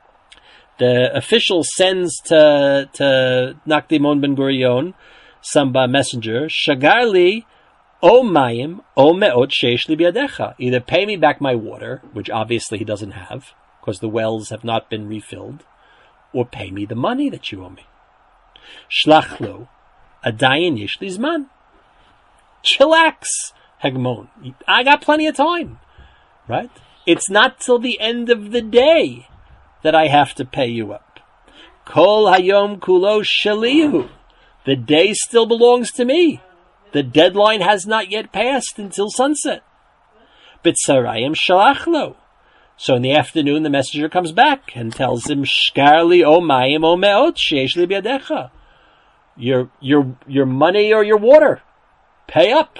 the official sends to to Nakdimon Ben Gurion some messenger, Shagarli o mayim o meot sheish li biadecha. Either pay me back my water, which obviously he doesn't have, because the wells have not been refilled, or pay me the money that you owe me. Shlachlo adayin yesh li zman. Chillax, Hegmon. I got plenty of time, right? It's not till the end of the day that I have to pay you up. Kol hayom kulo shalihu. The day still belongs to me. The deadline has not yet passed until sunset. B'tzarayim shalachlo. So in the afternoon, the messenger comes back and tells him, Shkarli o mayim o meot sheish li biadecha. Your, your, your money or your water. Pay up.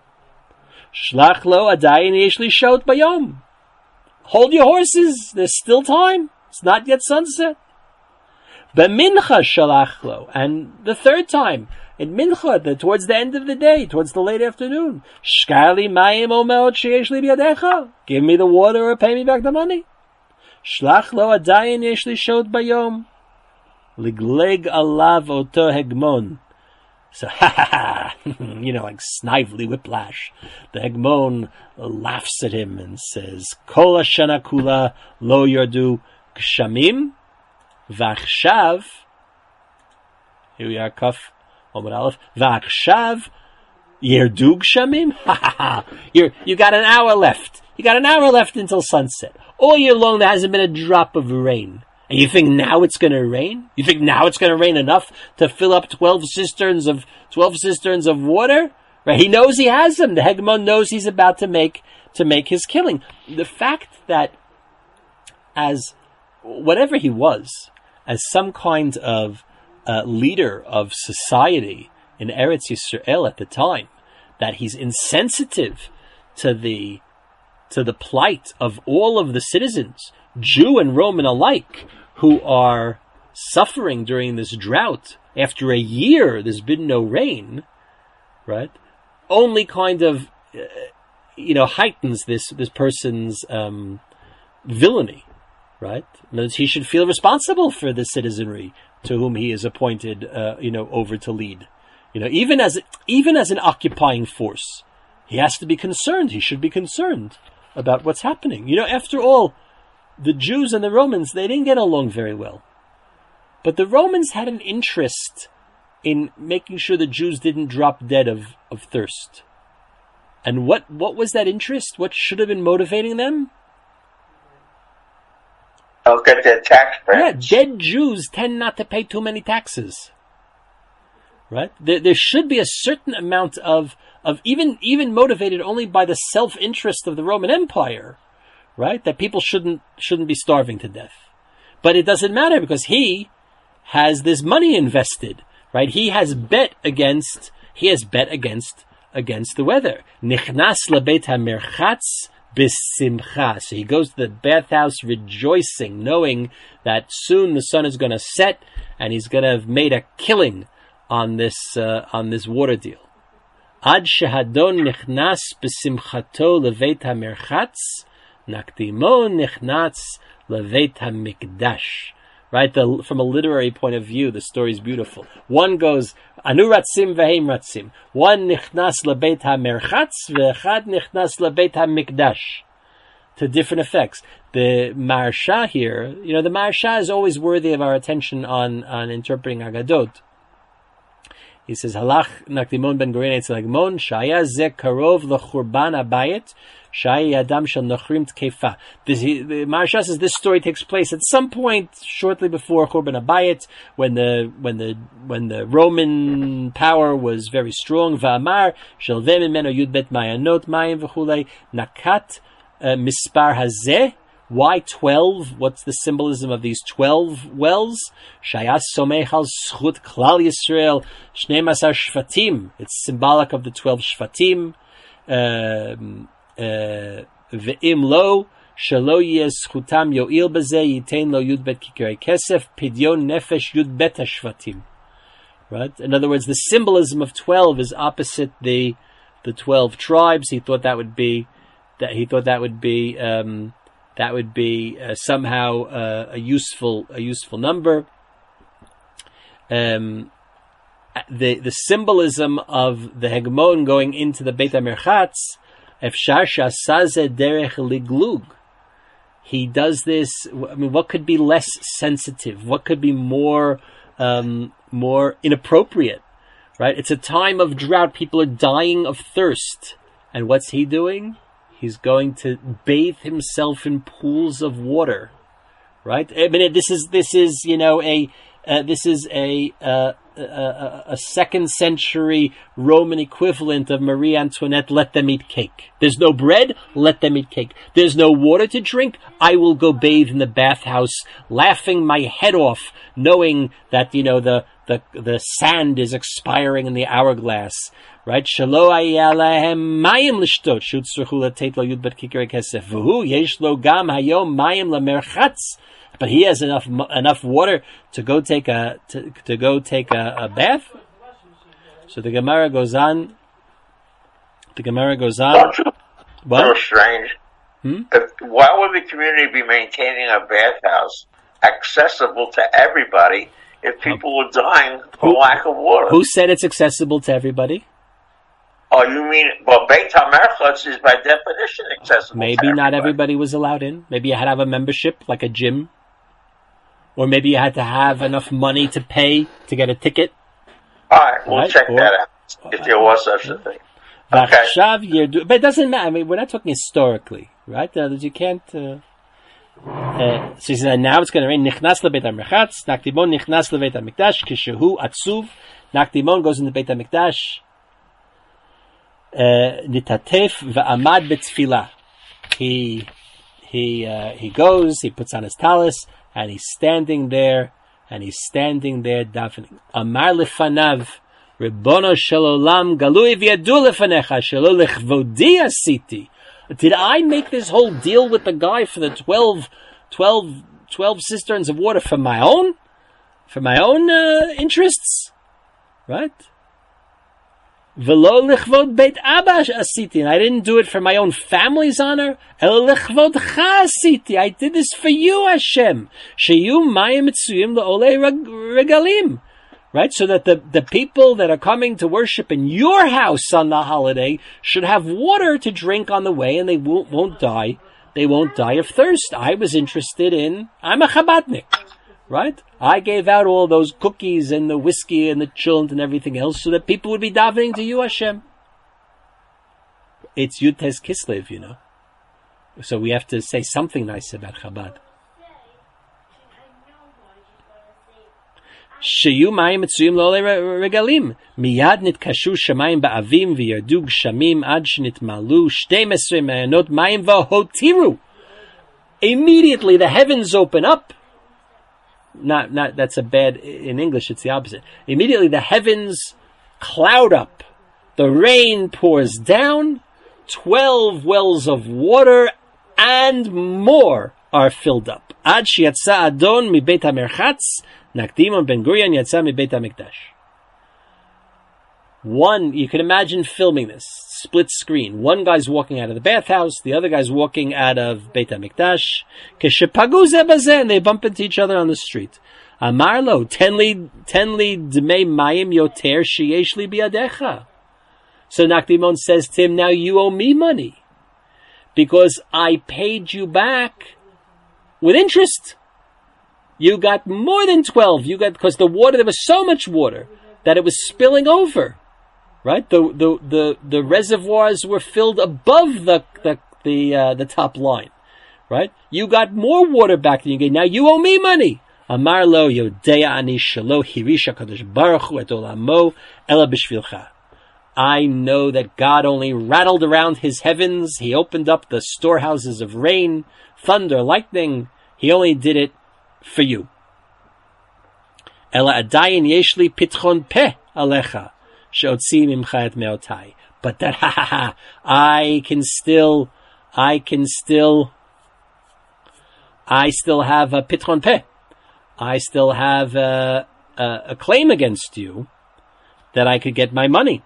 Shlachlo adayin yesh li shot bayom. Hold your horses. There's still time. It's not yet sunset. B'mincha shalachlo. And the third time, in mincha, the, towards the end of the day, towards the late afternoon. Shkali mayim o meot sheyesh li biyadecha. Give me the water or pay me back the money. Shlachlo adayin yesh li shot bayom. Ligleg alav oto hegmon. So, ha ha ha, you know, like Snively Whiplash. The Hegmon laughs at him and says, Kol hashana kula lo yardu gshamim v'achshav. Here we are, Kaf, Omar Aleph. V'achshav yardu gshamim. Ha ha ha. You you got an hour left. You got an hour left until sunset. All year long there hasn't been a drop of rain. And you think now it's going to rain? You think now it's going to rain enough to fill up twelve cisterns of twelve cisterns of water? Right? He knows he has them. The hegemon knows he's about to make to make his killing. The fact that, as whatever he was, as some kind of uh, leader of society in Eretz Yisrael at the time, that he's insensitive to the to the plight of all of the citizens, Jew and Roman alike, who are suffering during this drought. After a year, there's been no rain, right? Only kind of, uh, you know, heightens this this person's um, villainy, right? Because he should feel responsible for the citizenry to whom he is appointed, uh, you know, over to lead. You know, even as even as an occupying force, he has to be concerned. He should be concerned about what's happening. You know, after all, the Jews and the Romans, they didn't get along very well. But the Romans had an interest in making sure the Jews didn't drop dead of, of thirst. And what, what was that interest? What should have been motivating them? They'll get their tax breaks. Yeah, dead Jews tend not to pay too many taxes. Right? There, there should be a certain amount of, of even, even motivated only by the self-interest of the Roman Empire, right? That people shouldn't, shouldn't be starving to death. But it doesn't matter because he has this money invested, right? He has bet against, he has bet against, against the weather. Nichnas lebeit hamerchatz b'simcha. So he goes to the bathhouse rejoicing, knowing that soon the sun is going to set and he's going to have made a killing on this uh, on this water deal. Ad shehadon nichnas b'simchato leveit hamerchatz, naktimo nichnas leveit hamikdash. Right, the, from a literary point of view, the story is beautiful. One goes anu ratzim vehem ratzim. One nichnas lebeit hamerchatz ve'echad nichnas lebeit hamikdash. To different effects. The Maharsha here, you know, the Maharsha is always worthy of our attention on on interpreting Agadot. He says, Halach nakdimon ben Gurion etzel Agmon, shaya ze karov lechurban abayit, shaya yadam shel nochrim tkefa. The Maharsha says this story takes place at some point shortly before Churban Abayit, when the when the when the Roman power was very strong. Va'amar shel vem imeno yudbet mayanot mayim v'chulei nakat mispar hazeh. Why twelve? What's the symbolism of these twelve wells? Shayas somech al zchut klal Yisrael shnei masar shvatim. It's symbolic of the twelve shvatim. Ve'im lo shelo yeh zchutam yo'il bezeh yitein lo yudbet kikerei kesef pidyon nefesh yudbet hashvatim. Right. In other words, the symbolism of twelve is opposite the the twelve tribes. He thought that would be that he thought that would be. Um, That would be uh, somehow uh, a useful a useful number. Um, the the symbolism of the hegemon going into the Beit HaMerchatz, efshar shasazeh derech liglug. He does this. I mean, what could be less sensitive? What could be more um, more inappropriate? Right? It's a time of drought. People are dying of thirst, and what's he doing? He's going to bathe himself in pools of water, right? I mean, this is this is you know a uh, this is a, uh, a a second century Roman equivalent of Marie Antoinette. Let them eat cake. There's no bread. Let them eat cake. There's no water to drink. I will go bathe in the bathhouse, laughing my head off, knowing that you know the the the sand is expiring in the hourglass. Right? Shelo ayalahem mayim lishtot shutzruchu latet lo yudbet kikerei kesef v'hu yesh lo gam hayom mayim lamerchatz. But he has enough enough water to go take a to, to go take a, a bath. So the Gemara goes on. The Gemara goes on. What? So strange. Hmm? If, why would the community be maintaining a bathhouse accessible to everybody if people were dying for who, lack of water? Who said it's accessible to everybody? Oh, you mean, well, Beit HaMerchatz is by definition accessible Maybe to everybody. Not everybody was allowed in. Maybe you had to have a membership, like a gym. Or maybe you had to have enough money to pay to get a ticket. All right, we'll right? check or, that out, if there was such a thing. Okay. But it doesn't matter. I mean, we're not talking historically, right? Uh, you can't... Uh, Uh, so he said, now it's going to rain. Nichnas lebeit ha-merchatz, Nakdimon nichnas lebeit ha-mikdash, kishehu atzuv. Nakdimon goes into Beit HaMikdash. Nitatef v'amad betfilah. He he uh, he goes. He puts on his talis, and he's standing there, and he's standing there davening. Amar lefanav, Ribono shel olam galui v'yadu lefanecha shelo lechvodi asiti. Did I make this whole deal with the guy for the twelve, twelve, twelve cisterns of water for my own, for my own uh, interests? Right? V'lo lichvod beit Abba asiti. And I didn't do it for my own family's honor. El lichvodcha asiti. I did this for you, Hashem. Sheyu mayim mitzuyim le'olei regalim. Right? So that the, the people that are coming to worship in your house on the holiday should have water to drink on the way, and they won't, won't die. They won't die of thirst. I was interested in, I'm a Chabadnik. Right? I gave out all those cookies and the whiskey and the chillent and everything else so that people would be davening to you, Hashem. It's Yud Tes Kislev, you know. So we have to say something nice about Chabad. Sheyu mayim mitzuyim lo'olei regalim. Miyad nitkashu shamayim ba'avim v'yardu gshamim ad shenitmalu shtei mesrei ma'anot mayim v'hotiru. Immediately the heavens open up. Not, not, that's a bad, in English it's the opposite. Immediately the heavens cloud up. The rain pours down. Twelve wells of water and more are filled up. Ad sheyatsa Adon mi Beit HaMerchatz, Nakdimon ben Gurion yatsa mi Beit HaMikdash. One, you can imagine filming this. Split screen. One guy's walking out of the bathhouse, the other guy's walking out of Beit HaMikdash. Keshepagu ze bazeh, and they bump into each other on the street. Amarlo, tenli, tenli dmei mayim yoter sheyesh li biadecha. So Nakdimon says to him, now you owe me money. Because I paid you back with interest. You got more than twelve. You got, because the water, there was so much water that it was spilling over. Right? The, the, the, the reservoirs were filled above the, the, the, uh, the top line. Right? You got more water back than you gave. Now you owe me money. Amar lo yodea ani shelo hirisha kadosh baruch hu et olamo ela b'shvilcha. I know that God only rattled around his heavens. He opened up the storehouses of rain, thunder, lightning. He only did it for you. Ela adayin yeshli pitchon peh alecha. But that, ha ha ha, I can still, I can still, I still have a pitchon peh. I still have a, a, a claim against you that I could get my money.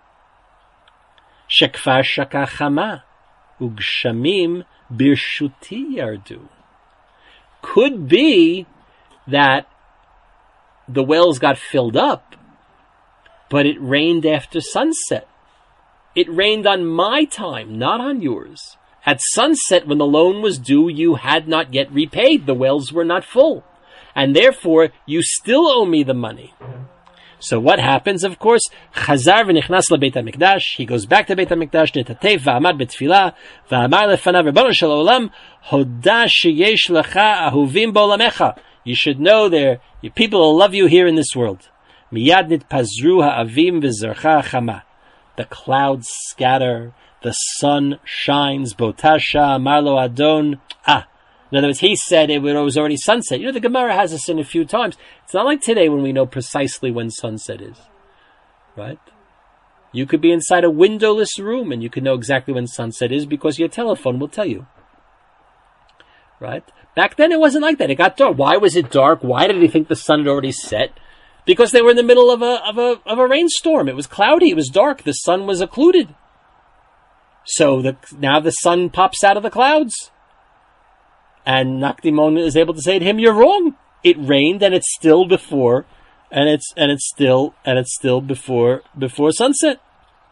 Shekfar shakachama ugshamim birshuti yardu. Could be that the wells got filled up, but it rained after sunset. It rained on my time, not on yours. At sunset, when the loan was due, you had not yet repaid. The wells were not full. And therefore, you still owe me the money. So what happens, of course? Chazar v'nichnas leBeit HaMikdash. He goes back to Beit HaMikdash. Nitatef v'amad betfilah. V'amar lefanav Ribono shel olam. Hoda sheyesh lecha ahuvim b'olamecha. You should know there, your people will love you here in this world. Miyad nitpazru ha'avim v'zercha chama. The clouds scatter. The sun shines. Botasha marlo adon. Ah. In other words, he said it was already sunset. You know, the Gemara has this in a few times. It's not like today when we know precisely when sunset is. Right? You could be inside a windowless room and you could know exactly when sunset is because your telephone will tell you. Right? Back then it wasn't like that. It got dark. Why was it dark? Why did he think the sun had already set? Because they were in the middle of a, of a, of a rainstorm. It was cloudy. It was dark. The sun was occluded. So the, now the sun pops out of the clouds. And Nakdimon is able to say to him, "You're wrong. It rained, and it's still before, and it's and it's still and it's still before before sunset."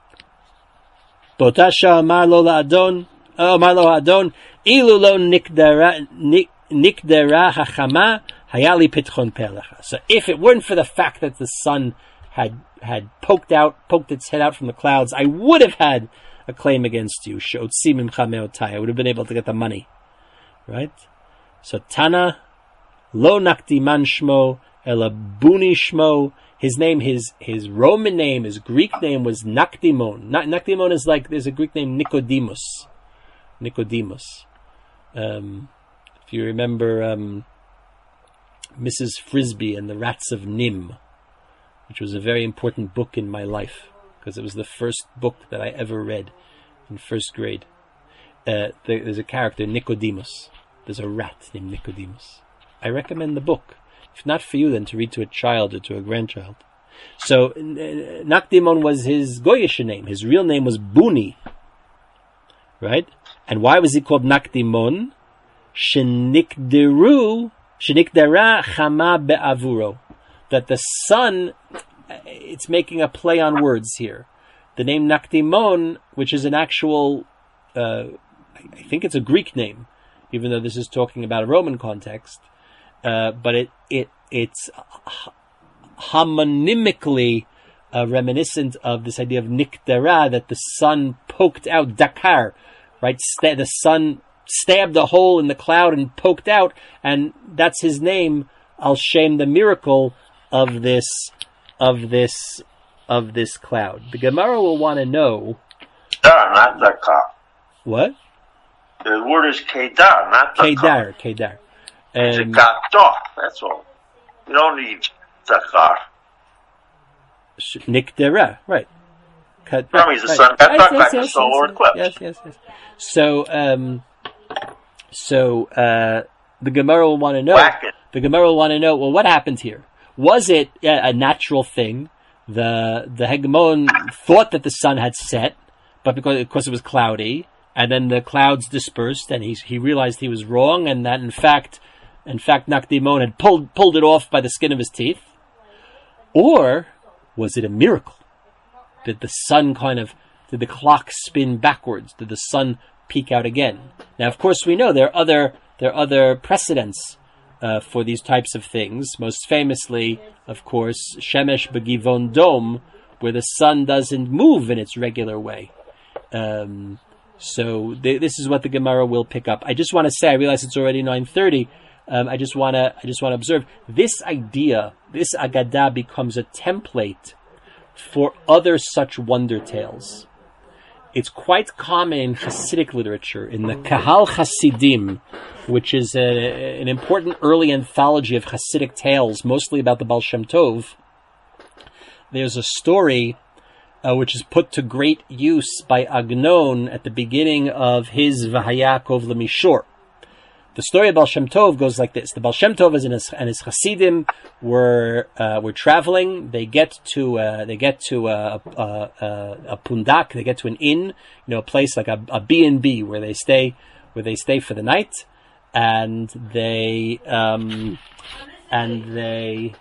Botasha marlo la'adon, oh marlo la'adon, ilu lo nikdera nikdera hachama hayali pitchon pelecha. So if it weren't for the fact that the sun had had poked out, poked its head out from the clouds, I would have had a claim against you. I would have been able to get the money. Right? So Tana, Lo Nakdiman Shmo, Ela Buni Shmo. His name, his his Roman name, his Greek name was Nakdimon. Nakdimon is like, there's a Greek name, Nicodemus. Nicodemus. Um, if you remember um, Missus Frisbee and the Rats of Nim, which was a very important book in my life, because it was the first book that I ever read in first grade. Uh, there, there's a character, Nicodemus. There's a rat named Nicodemus. I recommend the book. If not for you, then to read to a child or to a grandchild. So, uh, Nakdimon was his Goyish name. His real name was Buni. Right? And why was he called Nakdimon? Shenikderu, Shenikdera Chama Be'avuro. That the sun, it's making a play on words here. The name Nakdimon, which is an actual, uh, I think it's a Greek name, even though this is talking about a Roman context, uh, but it, it, it's homonymically uh, reminiscent of this idea of Nikdera, that the sun poked out, Dakar, right? St- the sun stabbed a hole in the cloud and poked out, and that's his name, Al Shem, the miracle of this, of this, of this cloud. The Gemara will want to know. Kedar, not Dakar. What? The word is Kedar, not Dakar. Kedar, Kedar. It's a Um, Gador, that's all. You don't need Dakar. Nikdera, right. Cut, That means the right. sun got Right, dark yes, like yes, the solar yes, eclipse. Yes, yes, yes. So, um, so, uh, the Gemara will want to know, Whack it. the Gemara will want to know, well, what happened here? Was it uh, a natural thing? The, the hegemon thought that the sun had set, but because, of course it was cloudy, and then the clouds dispersed, and he, he realized he was wrong, and that in fact, in fact, Nakdimon had pulled, pulled it off by the skin of his teeth. Or was it a miracle? Did the sun kind of, did the clock spin backwards? Did the sun peek out again? Now, of course, we know there are other, there are other precedents uh, for these types of things. Most famously, of course, Shemesh Begivon Dom, where the sun doesn't move in its regular way. Um, so th- this is what the Gemara will pick up. I just want to say, I realize it's already nine thirty. Um, I just want to, I just want to observe this idea. This Agadah becomes a template for other such wonder tales. It's quite common in Hasidic literature, in the Kahal Hasidim, which is a, an important early anthology of Hasidic tales, mostly about the Baal Shem Tov. There's a story uh, which is put to great use by Agnon at the beginning of his V'hayakov Lemishor. The story of Baal Shem Tov goes like this. The Baal Shem Tov and his, and his Hasidim were, uh, were traveling. They get to, uh, they get to a, a, a, a pundak. They get to an inn, you know, a place like a, a B and B where they stay, where they stay for the night. And they, um, and they,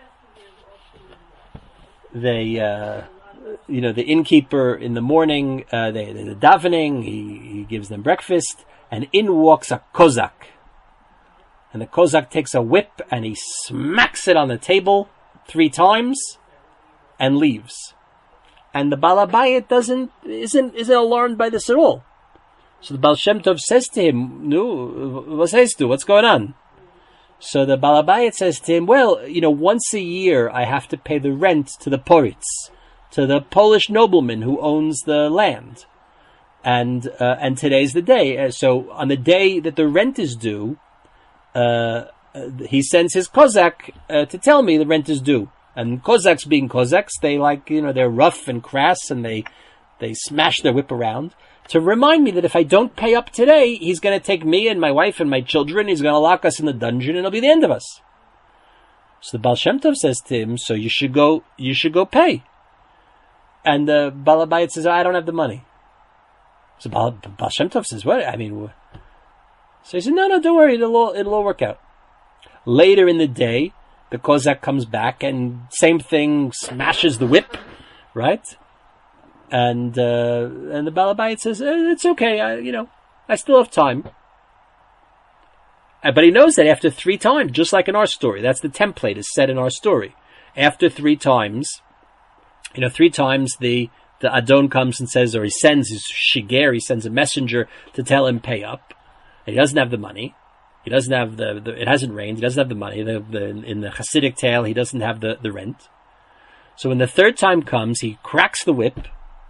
they, uh, you know, the innkeeper in the morning, uh, they, they're davening, he, he gives them breakfast, and in walks a kozak. And the kozak takes a whip and he smacks it on the table three times and leaves. And the Balabayit doesn't, isn't, isn't alarmed by this at all. So the Baal Shem Tov says to him, no, what says to? What's going on? So the Balabayit says to him, well, you know, once a year I have to pay the rent to the Poritz, to the Polish nobleman who owns the land. And, uh, and today's the day. Uh, so on the day that the rent is due, uh, uh he sends his Kozak, uh, to tell me the rent is due. And Kozaks being Kozaks, they like, you know, they're rough and crass and they, they smash their whip around to remind me that if I don't pay up today, he's going to take me and my wife and my children, he's going to lock us in the dungeon and it'll be the end of us. So the Baal Shem Tov says to him, so you should go, you should go pay. And the Balabayit says, I don't have the money. So Baal, Baal Shem Tov says, what? I mean, what? So he said, no, no, don't worry, it'll all, it'll all work out. Later in the day, the Kozak comes back and same thing, smashes the whip, right? And, uh, and the Balabayit says, eh, it's okay, I, you know, I still have time. Uh, but he knows that after three times, just like in our story, that's the template is set in our story. After three times, you know, three times the, the Adon comes and says, or he sends his shiger, he sends a messenger to tell him pay up. And he doesn't have the money. He doesn't have the, the it hasn't rained. He doesn't have the money. The, the, in the Hasidic tale, he doesn't have the, the rent. So when the third time comes, he cracks the whip,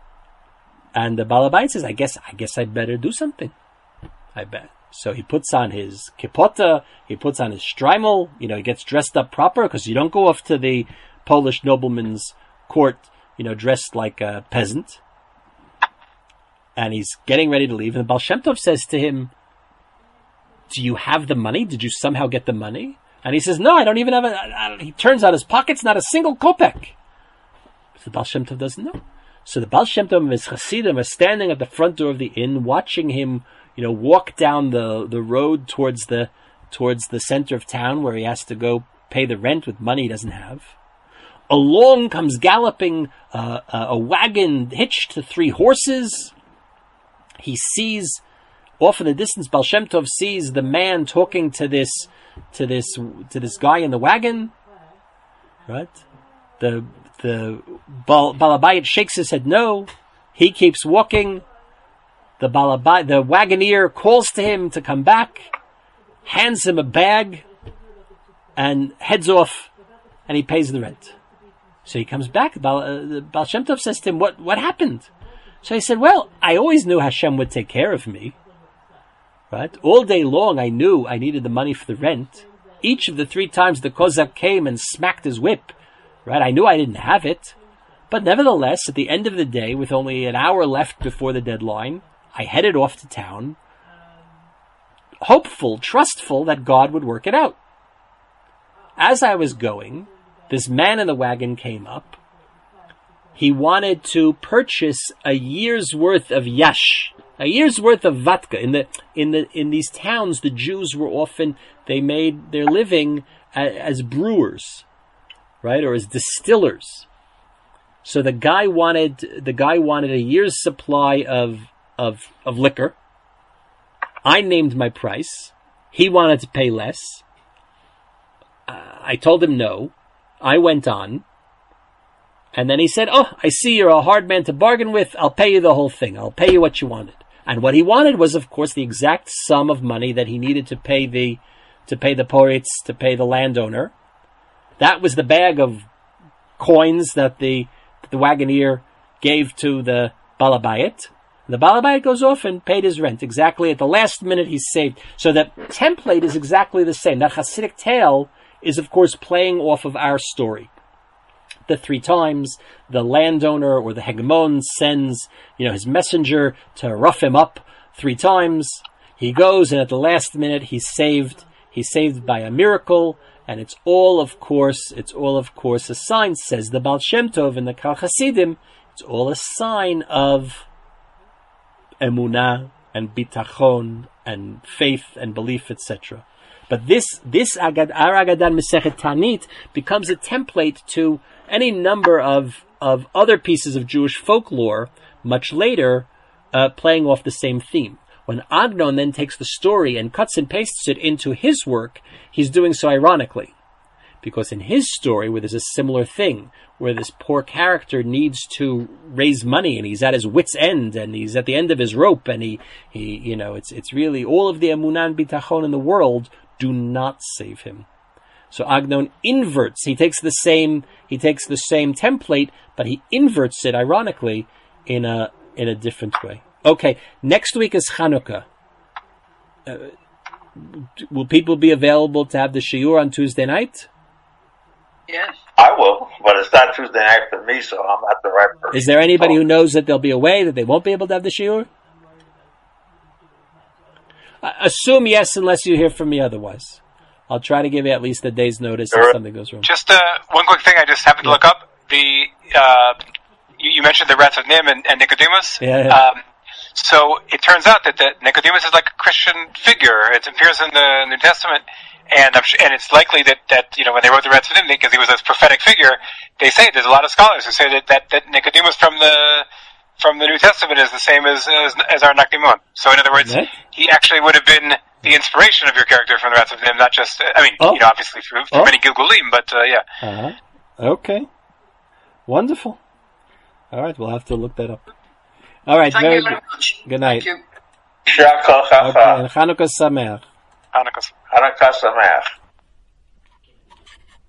and the Baal Habayit says, I guess, I guess I better do something. I bet. So he puts on his kippota, he puts on his shtreimel, you know, he gets dressed up proper, because you don't go off to the Polish nobleman's court, you know, dressed like a peasant. And he's getting ready to leave, and the Baal Shem Tov says to him, do you have the money? Did you somehow get the money? And he says, no, I don't even have a... He turns out his pockets, not a single kopek. So the Baal Shem Tov doesn't know. So the Baal Shem Tov and his Hasidim are standing at the front door of the inn, watching him, you know, walk down the, the road towards the towards the center of town, where he has to go pay the rent with money he doesn't have. Along comes galloping uh, a wagon hitched to three horses. He sees... Off in the distance, Baal Shem Tov sees the man talking to this, to this, to this guy in the wagon. Right? The the Baal, Baal Habayit shakes his head no. He keeps walking. The Baal Habayit, the wagoneer calls to him to come back, hands him a bag, and heads off, and he pays the rent. So he comes back. Baal, uh, Baal Shem Tov says to him, "What what happened?" So he said, "Well, I always knew Hashem would take care of me. Right? All day long I knew I needed the money for the rent. Each of the three times the Kozak came and smacked his whip, right? I knew I didn't have it. But nevertheless, at the end of the day, with only an hour left before the deadline, I headed off to town, hopeful, trustful that God would work it out. As I was going, this man in the wagon came up. He wanted to purchase a year's worth of yash, a year's worth of vodka. In the in the in these towns, the Jews were often they made their living as, as brewers, right, or as distillers. So the guy wanted the guy wanted a year's supply of of of liquor. I named my price. He wanted to pay less. Uh, I told him no. I went on. And then he said, oh, I see you're a hard man to bargain with. I'll pay you the whole thing. I'll pay you what you wanted. And what he wanted was, of course, the exact sum of money that he needed to pay the, to pay the poritz, to pay the landowner. That was the bag of coins that the, that the wagoneer gave to the Baal Habayit. The Baal Habayit goes off and paid his rent. Exactly at the last minute he's saved. So the template is exactly the same. That Hasidic tale is, of course, playing off of our story. The three times the landowner or the hegemon sends, you know, his messenger to rough him up three times. He goes, and at the last minute he's saved. He's saved by a miracle, and it's all, of course, it's all, of course, a sign, says the Baal Shem Tov and the Kal Hasidim. It's all a sign of emunah and bitachon and faith and belief, et cetera. But this, this Agad, our Agadan Masechet Tanit becomes a template to any number of, of other pieces of Jewish folklore much later, uh, playing off the same theme. When Agnon then takes the story and cuts and pastes it into his work, he's doing so ironically. Because in his story, where there's a similar thing, where this poor character needs to raise money and he's at his wit's end and he's at the end of his rope and he, he you know, it's, it's really all of the emunah and bitachon in the world do not save him. So Agnon inverts. He takes the same. He takes the same template, but he inverts it, ironically, in a in a different way. Okay, next week is Chanukah. Uh, will people be available to have the shiur on Tuesday night? Yes, I will, but it's not Tuesday night for me, so I'm not the right person. Is there anybody who knows that they'll be away, that they won't be able to have the shiur? Uh, assume yes, unless you hear from me otherwise. I'll try to give you at least a day's notice if something goes wrong. Just uh, one quick thing I just happened to look up. The uh, you, you mentioned the wrath of Nim and, and Nicodemus. Yeah, yeah. Um, so it turns out that, that Nicodemus is like a Christian figure. It appears in the New Testament, and I'm sure, and it's likely that, that you know when they wrote the wrath of Nim, because he was a prophetic figure, they say there's a lot of scholars who say that, that, that Nicodemus from the from the New Testament is the same as as, as our Nakdimon. So in other words, Okay. he actually would have been the inspiration of your character from the Wrath of Nim, not just, uh, I mean, Oh. you know, obviously through, through Oh. many Gilgulim, but, uh, yeah. Uh-huh. Okay. Wonderful. All right, we'll have to look that up. All right, Thank very you very good. much. Good night. Thank you. Shakal Okay, and Chanukah Sameach. Hanukkah. Hanukkah Sameach.